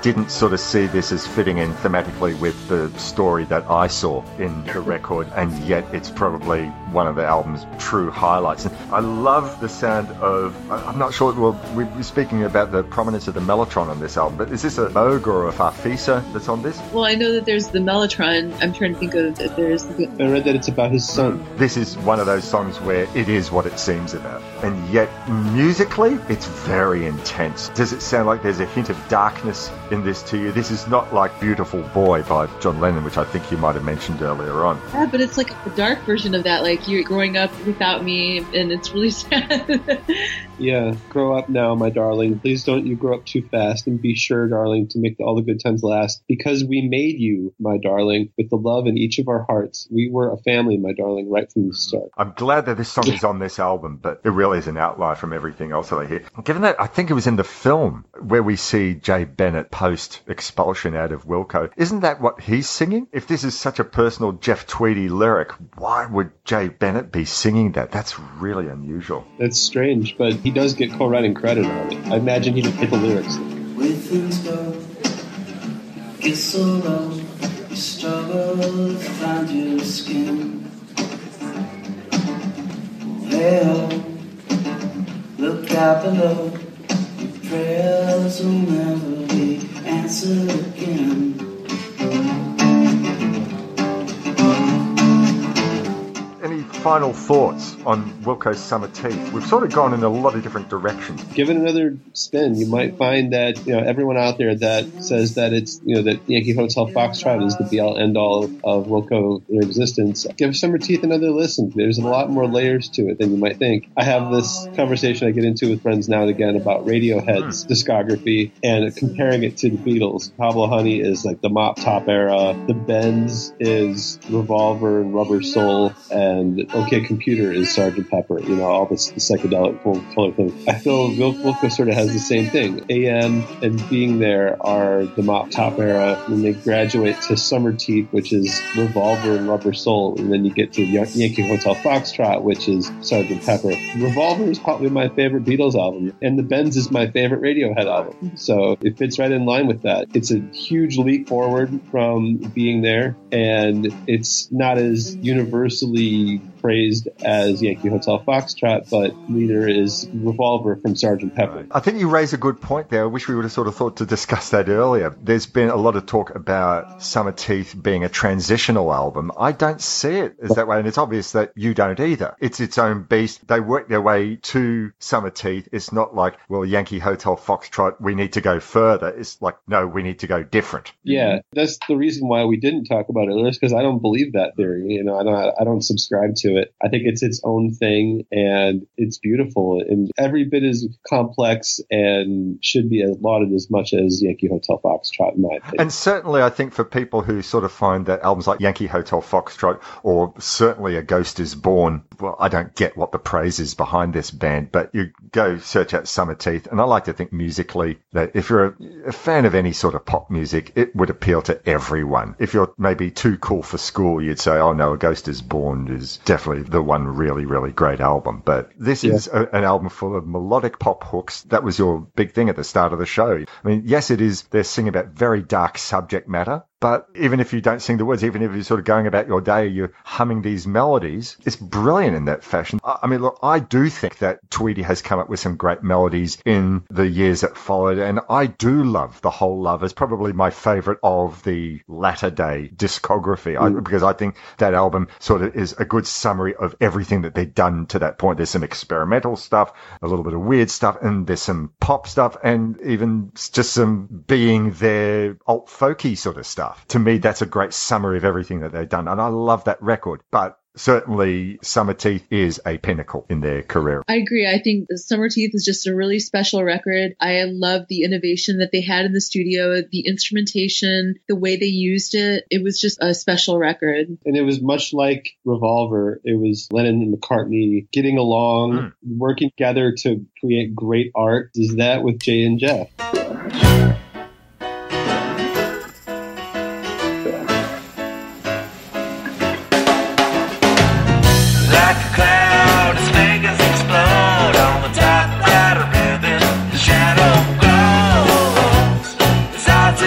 [SPEAKER 1] didn't sort of see this as fitting in thematically with the story that I saw in the record, and yet it's probably one of the album's true highlights. And I love the sound of, I'm not sure, well, we were speaking about the prominence of the mellotron on this album, but is this a Moog or a Farfisa that's on this?
[SPEAKER 2] Well, I know that there's the mellotron. I'm trying to think of that. There's the...
[SPEAKER 3] I read that it's about his son.
[SPEAKER 1] This is one of those songs where it is what it seems about. And yet, musically, it's very intense. Does it sound like there's a hint of darkness in this to you? This is not like Beautiful Boy by John Lennon, which I think you might have mentioned earlier on.
[SPEAKER 2] Yeah, but it's like a dark version of that. Like, you're growing up without me, and it's really sad.
[SPEAKER 3] Yeah, grow up now, my darling. Please don't you grow up too fast, and be sure, darling, to make all the good times last. Because we made you, my darling, with the love in each of our hearts. We were a family, my darling, right from the start.
[SPEAKER 1] I'm glad that this song is on this album, but it really is an outlier from everything else that I hear. Given that, I think it was in the film where we see Jay Bennett post-expulsion out of Wilco. Isn't that what he's singing? If this is such a personal Jeff Tweedy lyric, why would Jay Bennett be singing that? That's really unusual.
[SPEAKER 3] That's strange, but he does get co-writing credit on it. I imagine he didn't hit the lyrics.
[SPEAKER 8] With things go, get so low, you struggle to find your skin. Hey ho, look out below, your prayers will never be answered again.
[SPEAKER 1] Any final thoughts on Wilco's Summer Teeth? We've sort of gone in a lot of different directions.
[SPEAKER 3] Give it another spin. You might find that, you know, everyone out there that says that it's, you know, that Yankee Hotel Foxtrot is the be-all end-all of Wilco in existence. Give Summer Teeth another listen. There's a lot more layers to it than you might think. I have this conversation I get into with friends now and again about Radiohead's discography and comparing it to the Beatles. Pablo Honey is like the Mop Top era. The Bends is Revolver and Rubber Soul, and OK Computer is Sergeant Pepper, you know, all this the psychedelic full color thing. I feel Wil- Wilco sort of has the same thing. A M and Being There are the Mop Top era, and then they graduate to Summer Teeth, which is Revolver and Rubber Soul, and then you get to Yan- Yankee Hotel Foxtrot, which is Sergeant Pepper. Revolver is probably my favorite Beatles album, and The Bends is my favorite Radiohead album, so it fits right in line with that. It's a huge leap forward from Being There, and it's not as universally praised as Yankee Hotel Foxtrot, but neither is Revolver from Sergeant Pepper.
[SPEAKER 1] I think you raise a good point there. I wish we would have sort of thought to discuss that earlier. There's been a lot of talk about Summer Teeth being a transitional album. I don't see it as that way, and it's obvious that you don't either. It's its own beast. They work their way to Summer Teeth. It's not like, well, Yankee Hotel Foxtrot, we need to go further. It's like, no, we need to go different.
[SPEAKER 3] Yeah, that's the reason why we didn't talk about it earlier, because I don't believe that theory. You know, I don't, I don't subscribe to it. I think it's its own thing, and it's beautiful, and every bit as complex and should be lauded as much as Yankee Hotel Foxtrot, in my opinion.
[SPEAKER 1] And certainly, I think for people who sort of find that albums like Yankee Hotel Foxtrot, or certainly A Ghost Is Born, well, I don't get what the praise is behind this band, but you go search out Summer Teeth, and I like to think musically that if you're a, a fan of any sort of pop music, it would appeal to everyone. If you're maybe too cool for school, you'd say, oh no, A Ghost Is Born is definitely the one really, really great album. But this yeah. is a, an album full of melodic pop hooks. That was your big thing at the start of the show. I mean, yes, it is. They're singing about very dark subject matter. But even if you don't sing the words, even if you're sort of going about your day, you're humming these melodies, it's brilliant in that fashion. I mean, look, I do think that Tweedy has come up with some great melodies in the years that followed, and I do love The Whole Love. It's probably my favorite of the latter day discography, mm. I, because I think that album sort of is a good summary of everything that they've done to that point. There's some experimental stuff, a little bit of weird stuff, and there's some pop stuff, and even just some being their alt folky sort of stuff. To me, that's a great summary of everything that they've done, and I love that record. But certainly, Summer Teeth is a pinnacle in their career.
[SPEAKER 2] I agree. I think Summer Teeth is just a really special record. I love the innovation that they had in the studio, the instrumentation, the way they used it. It was just a special record.
[SPEAKER 3] And it was much like Revolver. It was Lennon and McCartney getting along, mm. working together to create great art. Is that with Jay and Jeff?
[SPEAKER 8] It's hard to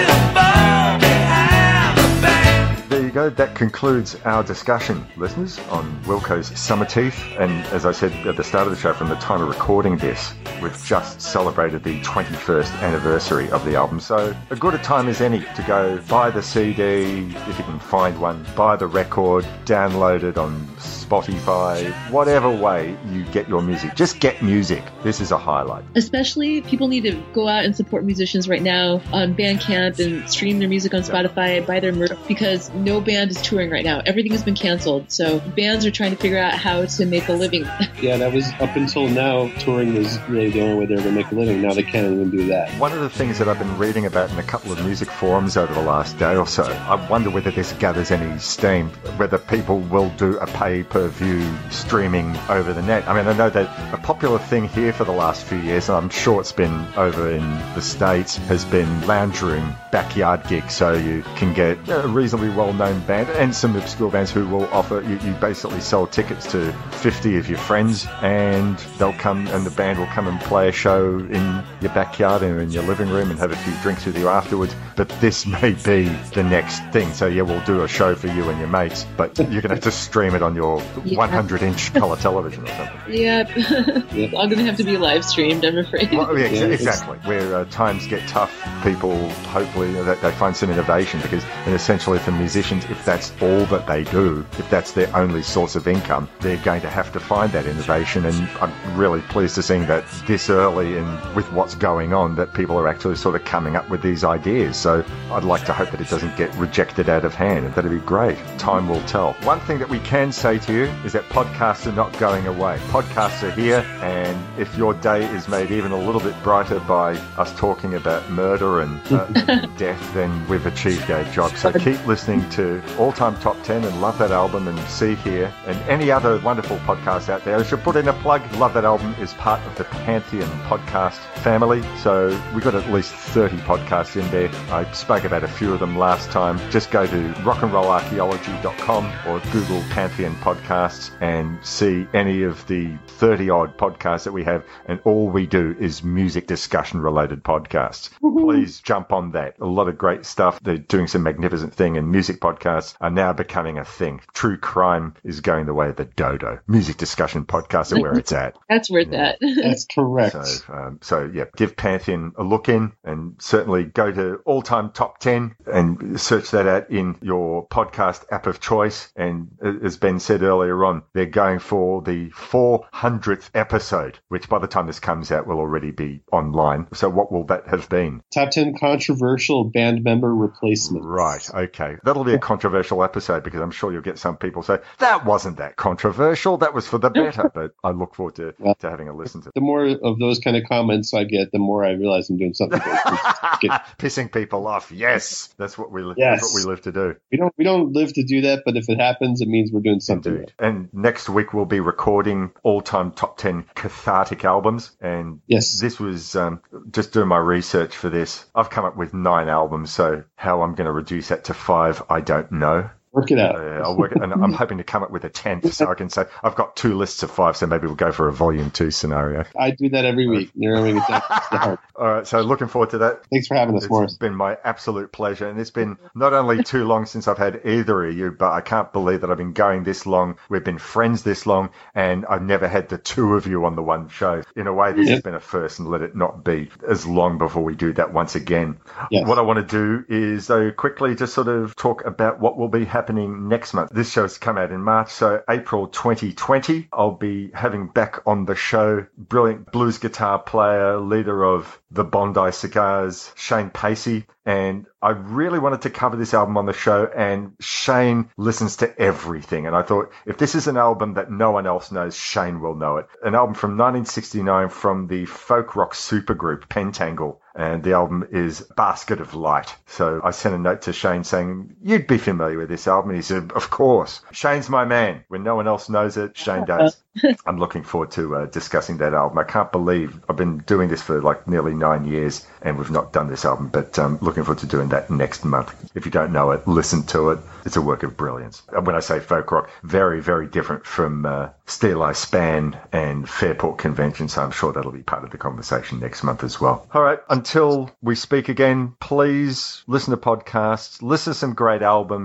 [SPEAKER 1] go. That concludes our discussion, listeners, on Wilco's Summer Teeth. And as I said at the start of the show, from the time of recording this, we've just celebrated the twenty-first anniversary of the album. So a good a time as any to go buy the C D, if you can find one, buy the record, download it on Spotify, whatever way you get your music. Just get music. This is a highlight.
[SPEAKER 2] Especially people need to go out and support musicians right now on Bandcamp and stream their music on Spotify, buy their merch, because no band is touring right now. Everything has been canceled. So bands are trying to figure out how to make a living.
[SPEAKER 3] Yeah, that was up until now, touring was really the only way they were going to make a living. Now they can't even do that.
[SPEAKER 1] One of the things that I've been reading about in a couple of music forums over the last day or so, I wonder whether this gathers any steam, whether people will do a pay-per-view streaming over the net. I mean, I know that a popular thing here for the last few years, and I'm sure it's been over in the States, has been lounge room backyard gigs. So you can get a reasonably well-known band and some obscure bands who will offer, you, you basically sell tickets to fifty of your friends, and they'll come and the band will come and play a show in your backyard and in your living room and have a few drinks with you afterwards. But this may be the next thing. So yeah, we'll do a show for you and your mates, but you're going to have to stream it on your one hundred inch color television or something.
[SPEAKER 2] Yep. It's all going to have to be live streamed, I'm afraid.
[SPEAKER 1] Well, yeah, ex- exactly. Where uh, times get tough, people hopefully uh, that they find some innovation, because and essentially for musicians, if that's all that they do, if that's their only source of income, they're going to have to find that innovation. And I'm really pleased to see that this early and with what's going on, that people are actually sort of coming up with these ideas. So I'd like to hope that it doesn't get rejected out of hand, and that'd be great. Time will tell. One thing that we can say to you is that podcasts are not going away. Podcasts are here, and if your day is made even a little bit brighter by us talking about murder and uh, death, then we've achieved our job. So keep listening to All Time Top ten and Love That Album and See Here and any other wonderful podcasts out there. I should put in a plug. Love That Album is part of the Pantheon podcast family, so we've got at least thirty podcasts in there. I spoke about a few of them last time. Just go to rock and roll archaeology dot com or Google Pantheon Podcasts and see any of the thirty odd podcasts that we have, and all we do is music discussion related podcasts. Please jump on that. A lot of great stuff. They're doing some magnificent thing, and music podcasts are now becoming a thing. True crime is going the way of the dodo. Music discussion podcasts are where it's at.
[SPEAKER 2] That's worth
[SPEAKER 1] Yeah.
[SPEAKER 2] that.
[SPEAKER 3] That's correct.
[SPEAKER 1] So, um, so yeah, give Pantheon a look in, and certainly go to All Time Top ten and search that out in your podcast app of choice. And as Ben said earlier on, they're going for the four hundredth episode, which by the time this comes out will already be online. So what will that have been?
[SPEAKER 3] Top ten controversial band member replacements.
[SPEAKER 1] Right, okay. That'll be a controversial episode, because I'm sure you'll get some people say, that wasn't that controversial, that was for the better. But I look forward to, to having a listen to it.
[SPEAKER 3] The more of those kind of comments I get, the more I realize I'm doing something good.
[SPEAKER 1] Pissing people off. Yes, that's what we li-
[SPEAKER 3] Yes.
[SPEAKER 1] that's what we live to do.
[SPEAKER 3] We don't we don't live to do that, but if it happens, it means we're doing something.
[SPEAKER 1] Indeed. And next week we'll be recording all-time top ten cathartic albums. And
[SPEAKER 3] Yes.
[SPEAKER 1] this was um, just doing my research for this. I've come up with nine albums, so how I'm going to reduce that to five, I don't know.
[SPEAKER 3] Work it out.
[SPEAKER 1] Uh, I'll work it, and I'm hoping to come up with a tenth, so I can say I've got two lists of five, so maybe we'll go for a volume two scenario.
[SPEAKER 3] I do that every week, narrowing it down to the heart.
[SPEAKER 1] All right, so looking forward to that.
[SPEAKER 3] Thanks for having us,
[SPEAKER 1] It's
[SPEAKER 3] Morris.
[SPEAKER 1] been my absolute pleasure, and it's been not only too long since I've had either of you, but I can't believe that I've been going this long. We've been friends this long, and I've never had the two of you on the one show. In a way, this
[SPEAKER 3] Yep.
[SPEAKER 1] has been a first, and let it not be as long before we do that once again.
[SPEAKER 3] Yes.
[SPEAKER 1] What I want to do is, though, quickly just sort of talk about what will be happening next month. This show's come out in March, so April twenty twenty, I'll be having back on the show brilliant blues guitar player, leader of the Bondi Cigars, Shane Pacey. And I really wanted to cover this album on the show, and Shane listens to everything. And I thought, if this is an album that no one else knows, Shane will know it. An album from nineteen sixty-nine from the folk rock supergroup Pentangle. And the album is Basket of Light. So I sent a note to Shane saying, you'd be familiar with this album. And he said, of course. Shane's my man. When no one else knows it, Shane does. I'm looking forward to uh, discussing that album. I can't believe I've been doing this for like nearly nine years and we've not done this album, but um, looking forward to doing that next month. If you don't know it, listen to it. It's a work of brilliance. When I say folk rock, very, very different from uh, Steel Eye Span and Fairport Convention, so I'm sure that'll be part of the conversation next month as well. All right, until we speak again, please listen to podcasts, listen to some great albums,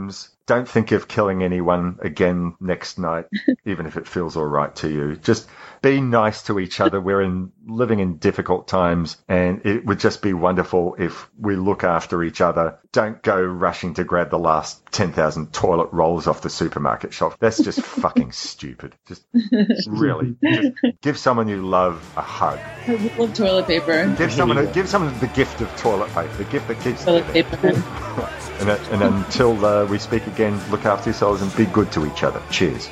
[SPEAKER 1] Don't think of killing anyone again next night, even if it feels all right to you. Just be nice to each other. We're in living in difficult times, and it would just be wonderful if we look after each other. Don't go rushing to grab the last ten thousand toilet rolls off the supermarket shelf. That's just fucking stupid. Just really. Just give someone you love a hug.
[SPEAKER 2] I love toilet paper.
[SPEAKER 1] Give someone a, give someone the gift of toilet paper, the gift that keeps
[SPEAKER 2] Toilet
[SPEAKER 1] giving.
[SPEAKER 2] paper.
[SPEAKER 1] and, uh, and until uh, we speak again, look after yourselves and be good to each other. Cheers.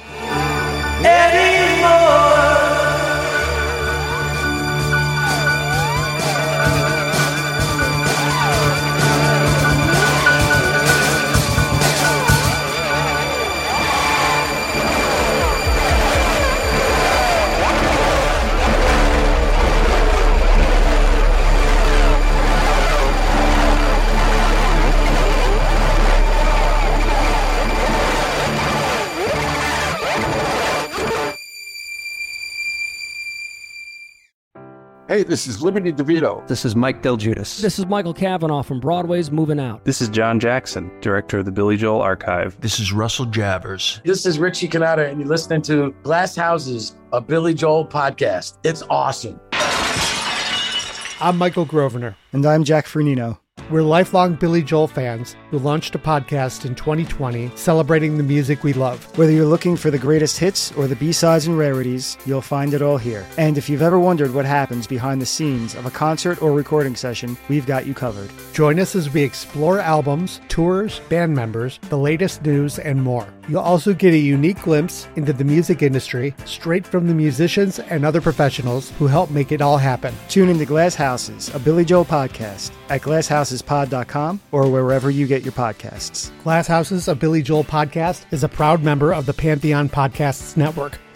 [SPEAKER 10] Hey, this is Liberty DeVito.
[SPEAKER 11] This is Mike Del Giudice.
[SPEAKER 12] This is Michael Cavanaugh from Broadway's Moving Out.
[SPEAKER 13] This is John Jackson, director of the Billy Joel Archive.
[SPEAKER 14] This is Russell Javers.
[SPEAKER 15] This is Richie Canada, and you're listening to Glass Houses, a Billy Joel podcast. It's awesome.
[SPEAKER 16] I'm Michael Grosvenor.
[SPEAKER 17] And I'm Jack Fernino.
[SPEAKER 16] We're lifelong Billy Joel fans who launched a podcast in twenty twenty celebrating the music we love.
[SPEAKER 17] Whether you're looking for the greatest hits or the B-sides and rarities, you'll find it all here. And if you've ever wondered what happens behind the scenes of a concert or recording session, we've got you covered.
[SPEAKER 16] Join us as we explore albums, tours, band members, the latest news, and more. You'll also get a unique glimpse into the music industry straight from the musicians and other professionals who help make it all happen.
[SPEAKER 17] Tune into Glass Houses, a Billy Joel podcast at glass houses pod dot com or wherever you get your podcasts.
[SPEAKER 16] Glass Houses, a Billy Joel podcast is a proud member of the Pantheon Podcasts Network.